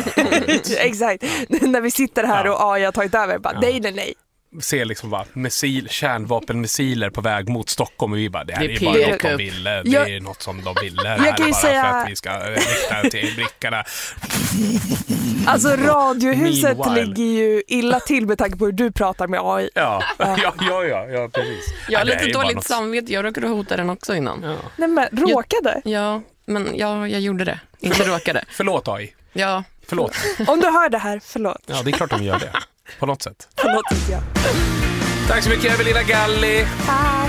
Exakt. När vi sitter här och AI har tagit över, bara nej. Ser liksom bara kärnvapenmissiler på väg mot Stockholm och vi bara, det här är bara något de ville. Det är något som de ville. Det här är bara för att vi ska rikta till brickorna. Alltså radiohuset ligger ju illa till med tanke på hur du pratar med AI. Ja, precis. Jag har lite dåligt samvete, jag råkade hota den också innan. Ja. Nej, men råkade? Jag gjorde det. Inte råkade. Förlåt AI. Ja. Förlåt. Om du hör det här, förlåt. Ja, det är klart de gör det. På något sätt. Ja. Tack så mycket, Evelina Galli. Tack.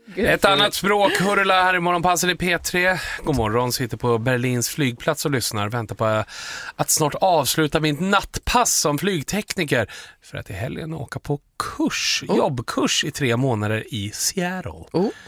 Ett annat språk, hurra här i morgonpasset i P3. God morgon, sitter på Berlins flygplats och lyssnar. Väntar på att snart avsluta mitt nattpass som flygtekniker. För att i helgen åka på jobbkurs i 3 månader i Seattle.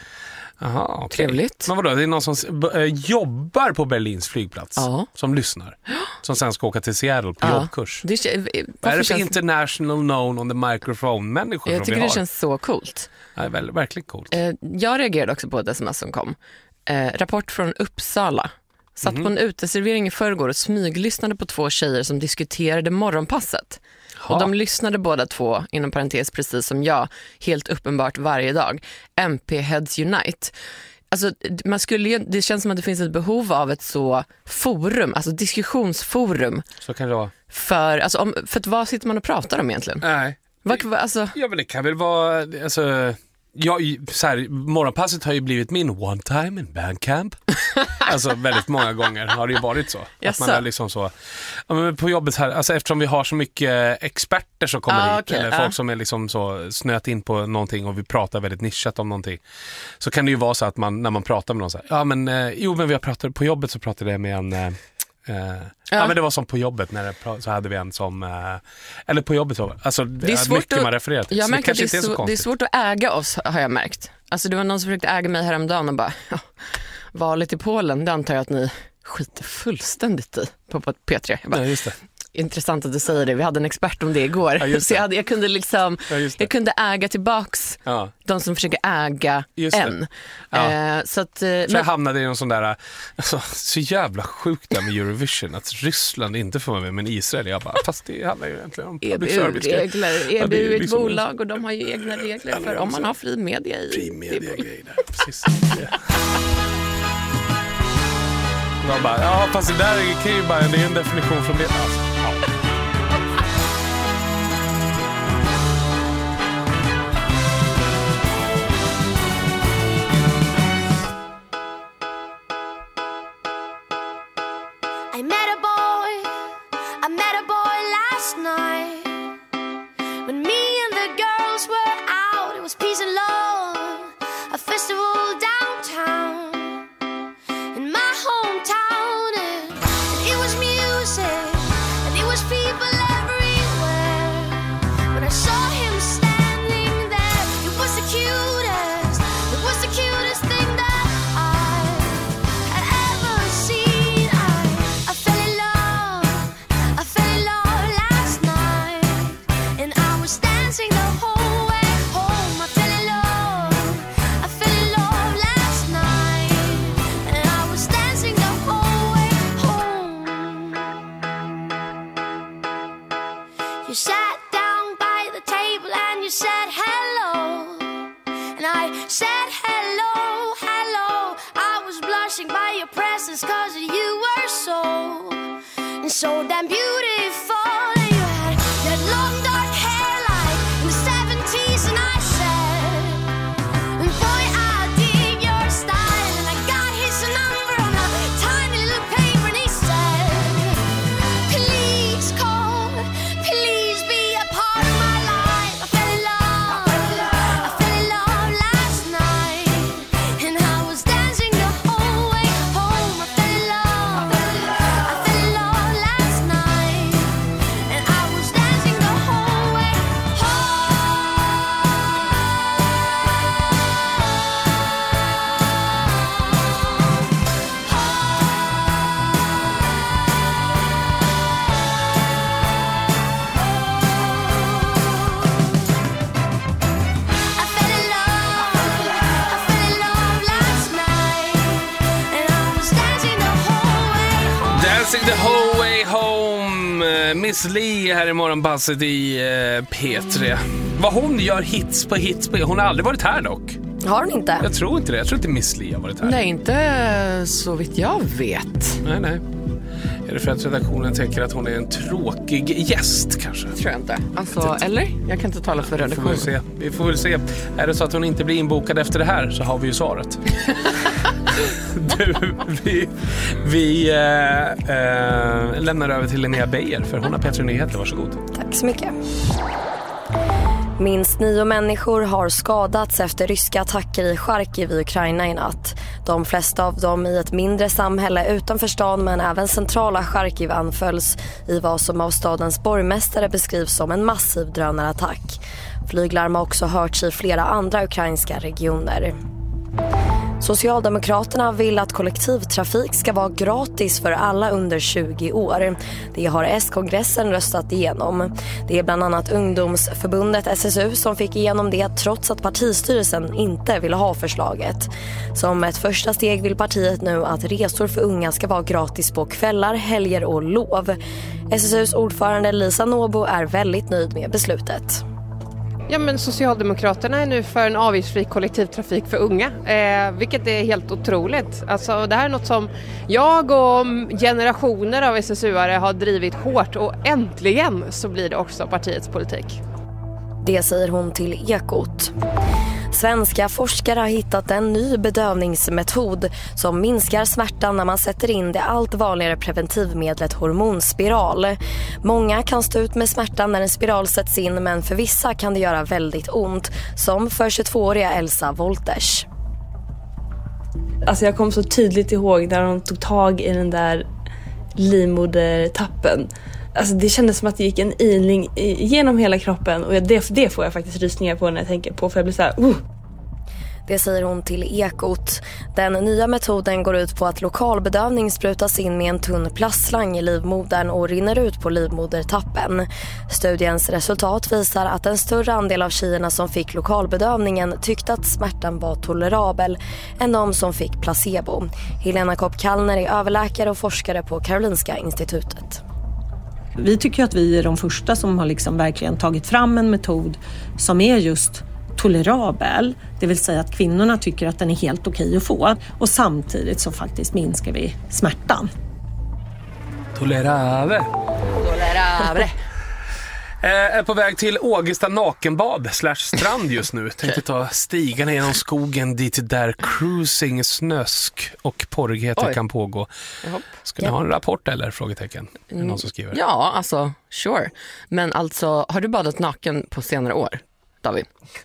Aha, okay. Trevligt. Men vadå, det är någon som jobbar på Berlins flygplats som lyssnar. Som sen ska åka till Seattle på jobbkurs. Vad är det för international known on the microphone-människor jag tycker det känns så coolt. Ja, verkligen coolt. Jag reagerade också på ett sms som kom. Rapport från Uppsala. Satt på en uteservering i förrgår och smyglyssnade på 2 tjejer som diskuterade morgonpasset. Och de lyssnade båda 2, inom parentes precis som jag, helt uppenbart varje dag. MP Heads Unite. Alltså, det känns som att det finns ett behov av ett så forum, alltså diskussionsforum. Så kan det vara. För att vad sitter man och pratar om egentligen? Nej. Ja, men det kan väl vara... Alltså, morgonpasset har ju blivit min one time in Bandcamp. Alltså väldigt många gånger har det ju varit så. Att man är liksom så. Ja, men på jobbet här, alltså eftersom vi har så mycket experter som kommer hit, eller folk som är liksom så snöt in på någonting och vi pratar väldigt nischat om någonting, så kan det ju vara så att man, när man pratar med någon så här, men vi har pratat på jobbet, så pratade jag med en men det var som på jobbet så hade vi en som eller på jobbet så. Alltså det är svårt mycket man refererar till. Jag märker att det är svårt att äga oss, har jag märkt. Alltså det var någon som försökte äga mig häromdagen och bara valet i Polen, det antar jag att ni skiter fullständigt i på P3. Jag bara, just det. Intressant att du säger det. Vi hade en expert om det igår. Så jag kunde liksom jag kunde äga tillbaks de som försöker äga en. Så att jag hamnade i någon sån där så jävla sjukt där med Eurovision att Ryssland inte får med, men Israel, jag bara, fast det handlar ju egentligen om public service. EBU är ett bolag och de har ju egna regler för om man har fri media i. Fri media grejer där, precis. Man bara, fast det där kan ju bara, det är en definition från det. Alltså. I met a boy last night. When me and the girls were out, it was peace and love, a festival downtown in my hometown, and it was music and it was people everywhere. When I saw him standing there, it was the cutest thing that I had ever seen. I fell in love last night, and I was dancing the whole way home. I fell in love last night, and I was dancing the whole way home. You sat down by the table and you said hello, and I said hello, hello. I was blushing by your presence, 'cause you were so damn beautiful. And you had long dark hair like in the 70s, and I said, boy, I dig your style. And I got his number on a tiny little paper, and he said, please call, please be a part of my life. I fell in love last night, and I was dancing the whole way home. I fell in love last night, and I was dancing the whole way Dancing the whole way home. Miss Li här i morgonpasset i P3. Vad hon gör hits på hits på. Hon har aldrig varit här dock. Har hon inte? Jag tror inte det. Jag tror inte Miss Li har varit här. Nej, inte så vitt jag vet. Nej. Är det för att redaktionen tänker att hon är en tråkig gäst kanske? Tror jag inte. Alltså, eller? Jag kan inte tala för redaktionen. Vi får väl se. Är det så att hon inte blir inbokad efter det här, så har vi ju svaret. Vi lämnar över till Linnea Beijer, för hon har P3 Nyheter. Varsågod. Tack så mycket. Minst 9 människor har skadats efter ryska attacker i Charkiv i Ukraina i natt. De flesta av dem i ett mindre samhälle utanför stan, men även centrala Charkiv anfölls i vad som av stadens borgmästare beskrivs som en massiv drönarattack. Flyglarm har också hörts i flera andra ukrainska regioner. Socialdemokraterna vill att kollektivtrafik ska vara gratis för alla under 20 år. Det har S-kongressen röstat igenom. Det är bland annat ungdomsförbundet SSU som fick igenom det trots att partistyrelsen inte ville ha förslaget. Som ett första steg vill partiet nu att resor för unga ska vara gratis på kvällar, helger och lov. SSUs ordförande Lisa Nåbo är väldigt nöjd med beslutet. Ja, men Socialdemokraterna är nu för en avgiftsfri kollektivtrafik för unga, vilket är helt otroligt. Alltså, det här är något som jag och generationer av SSU-are har drivit hårt, och äntligen så blir det också partiets politik. Det säger hon till Ekot. Svenska forskare har hittat en ny bedövningsmetod som minskar smärtan när man sätter in det allt vanligare preventivmedlet hormonspiral. Många kan stå ut med smärtan när en spiral sätts in, men för vissa kan det göra väldigt ont, som för 22-åriga Elsa Wolters. Alltså jag kom så tydligt ihåg när de tog tag i den där livmodertappen. Alltså det kändes som att det gick en ilning genom hela kroppen, och det får jag faktiskt rysningar på när jag tänker på, för jag blir så här. Det säger hon till Ekot. Den nya metoden går ut på att lokalbedövning sprutas in med en tunn plastslang i livmodern och rinner ut på livmodertappen. Studiens resultat visar att en större andel av tjejerna som fick lokalbedövningen tyckte att smärtan var tolerabel än de som fick placebo. Helena Kopp-Kallner är överläkare och forskare på Karolinska institutet. Vi tycker att vi är de första som har liksom verkligen tagit fram en metod som är just tolerabel. Det vill säga att kvinnorna tycker att den är helt okej att få, och samtidigt så faktiskt minskar vi smärtan. Tolerabel. Tolerabel. Är på väg till Ågesta nakenbad /strand just nu. Tänkte ta stigarna genom skogen dit där cruising, snösk och porrigheter kan pågå. Ska ni ha en rapport eller? Frågetecken. Är det någon som skriver? Ja, alltså, sure. Men alltså, har du badat naken på senare år, David?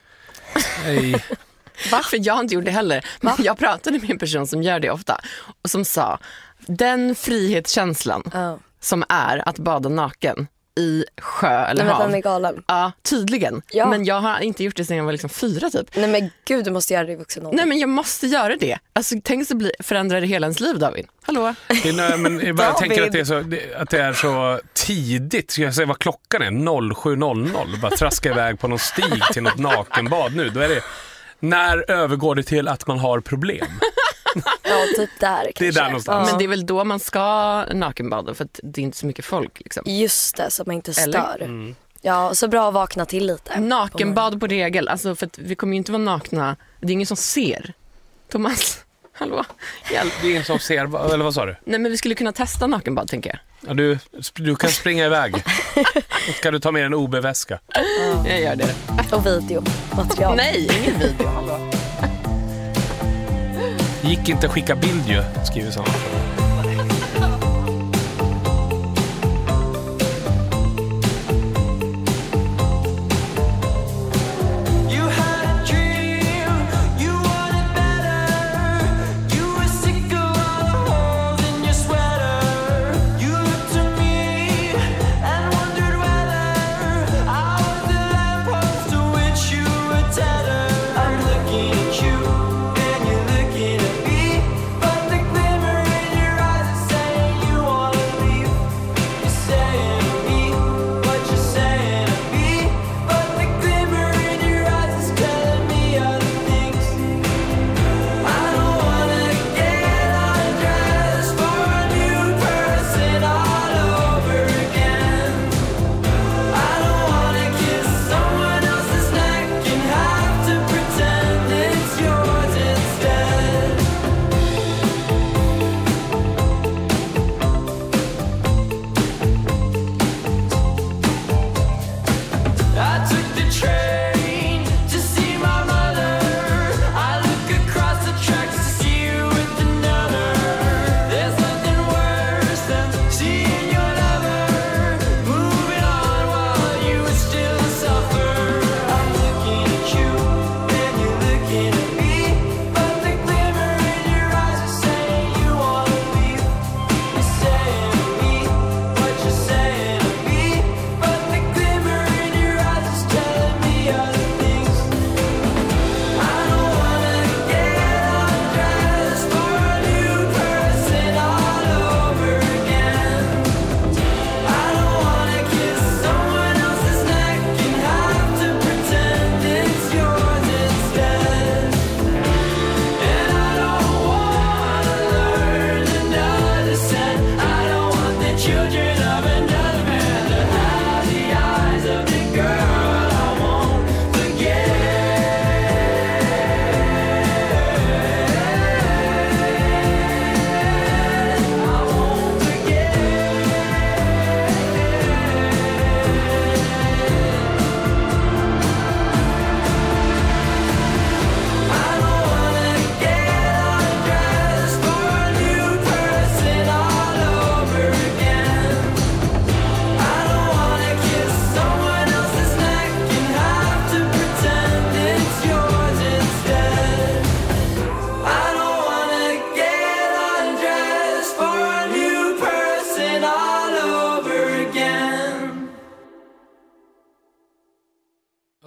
Nej. Varför? Jag har inte gjort det heller. Men jag pratade med en person som gör det ofta och som sa, den frihetskänslan som är att bada naken i sjö eller hav. Den är galen. Ja, tydligen. Ja. Men jag har inte gjort det sedan jag var liksom 4 typ. Nej men gud, du måste göra det i vuxen ålder. Nej men jag måste göra det. Alltså tänk så förändrar det hela ens liv, David. Hallå? Nej, men jag tänker att det är så tidigt. Ska jag säga vad klockan är? 07.00. Bara traska iväg på någon stig till något nakenbad nu. Då är det, när övergår det till att man har problem? Ja, typ där kanske. Det är där någonstans. Men det är väl då man ska nakenbada, för att det är inte så mycket folk liksom. Just det, så man inte stör. Ja, så bra att vakna till lite. Nakenbad på regel, alltså för att vi kommer ju inte vara nakna. Det är ingen som ser. Thomas, hallå, hjälp. Det är ingen som ser, eller vad sa du? Nej, men vi skulle kunna testa nakenbad, tänker jag. Ja, du kan springa iväg. Och ska du ta med en OB-väska? Jag gör det. Och videomaterial. Nej, ingen video, hallå. Gick inte att skicka bild ju, skriver så. I'm looking at you and you're looking at me, but the glimmer in your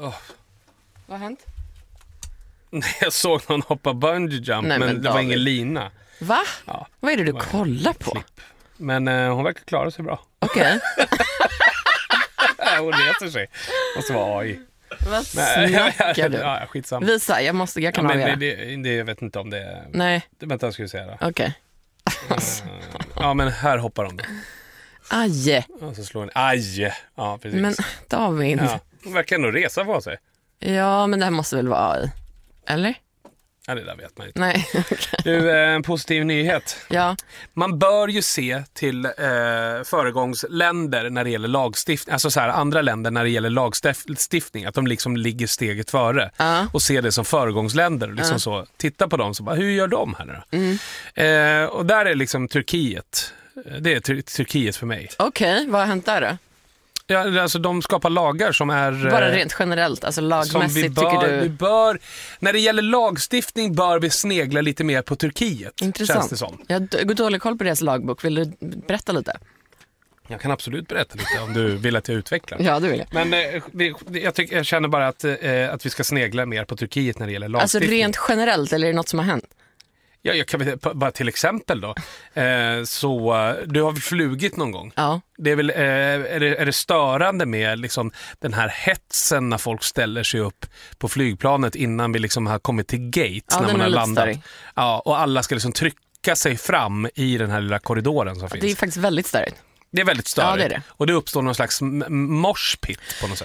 Oh. Vad har hänt? Jag såg någon hoppa bungee jump, men det var ingen lina. Va? Ja, vad är det du kollar på? Klipp. Men hon verkar klara sig bra. Okej. Hon reser sig. Måste vara AI. Vad snackar du? Ja, skitsamma. Visa, jag kan avgöra. Det jag vet inte om det är... Nej. Vänta, jag skulle säga det. Okej. Ja, men här hoppar de då. Aj. Och så slår hon. Aj. Ja, precis. Men David. Ja, hon verkar ändå resa på sig. Ja, men det här måste väl vara AI. Eller? Ja, det där vet man inte. Nej. Du, en positiv nyhet. Ja. Man bör ju se till föregångsländer när det gäller lagstiftning. Alltså så här, andra länder när det gäller lagstiftning. Att de liksom ligger steget före. Och se det som föregångsländer. Liksom så, titta på dem så bara, hur gör de här nu då? Och där är liksom Turkiet. Det är Turkiet för mig. Okej, vad har hänt där då? Ja, alltså de skapar lagar som är... Bara rent generellt, alltså lagmässigt tycker du... Vi bör, när det gäller lagstiftning bör vi snegla lite mer på Turkiet. Intressant. Känns det som. Jag har dålig koll på deras lagbok. Vill du berätta lite? Jag kan absolut berätta lite om du vill att jag utvecklar. Ja, det vill jag. Men jag känner bara att vi ska snegla mer på Turkiet när det gäller lagstiftning. Alltså rent generellt, eller är det något som har hänt? Ja, jag kan bara till exempel då. Så du har väl flugit någon gång? Ja. Det är väl är det störande med liksom den här hetsen när folk ställer sig upp på flygplanet innan vi liksom har kommit till gate när man har landat. Ja, och alla ska liksom trycka sig fram i den här lilla korridoren som finns. Det är faktiskt väldigt störigt. Det är väldigt störigt. Ja, det är det. Och det uppstår någon slags moshpit på något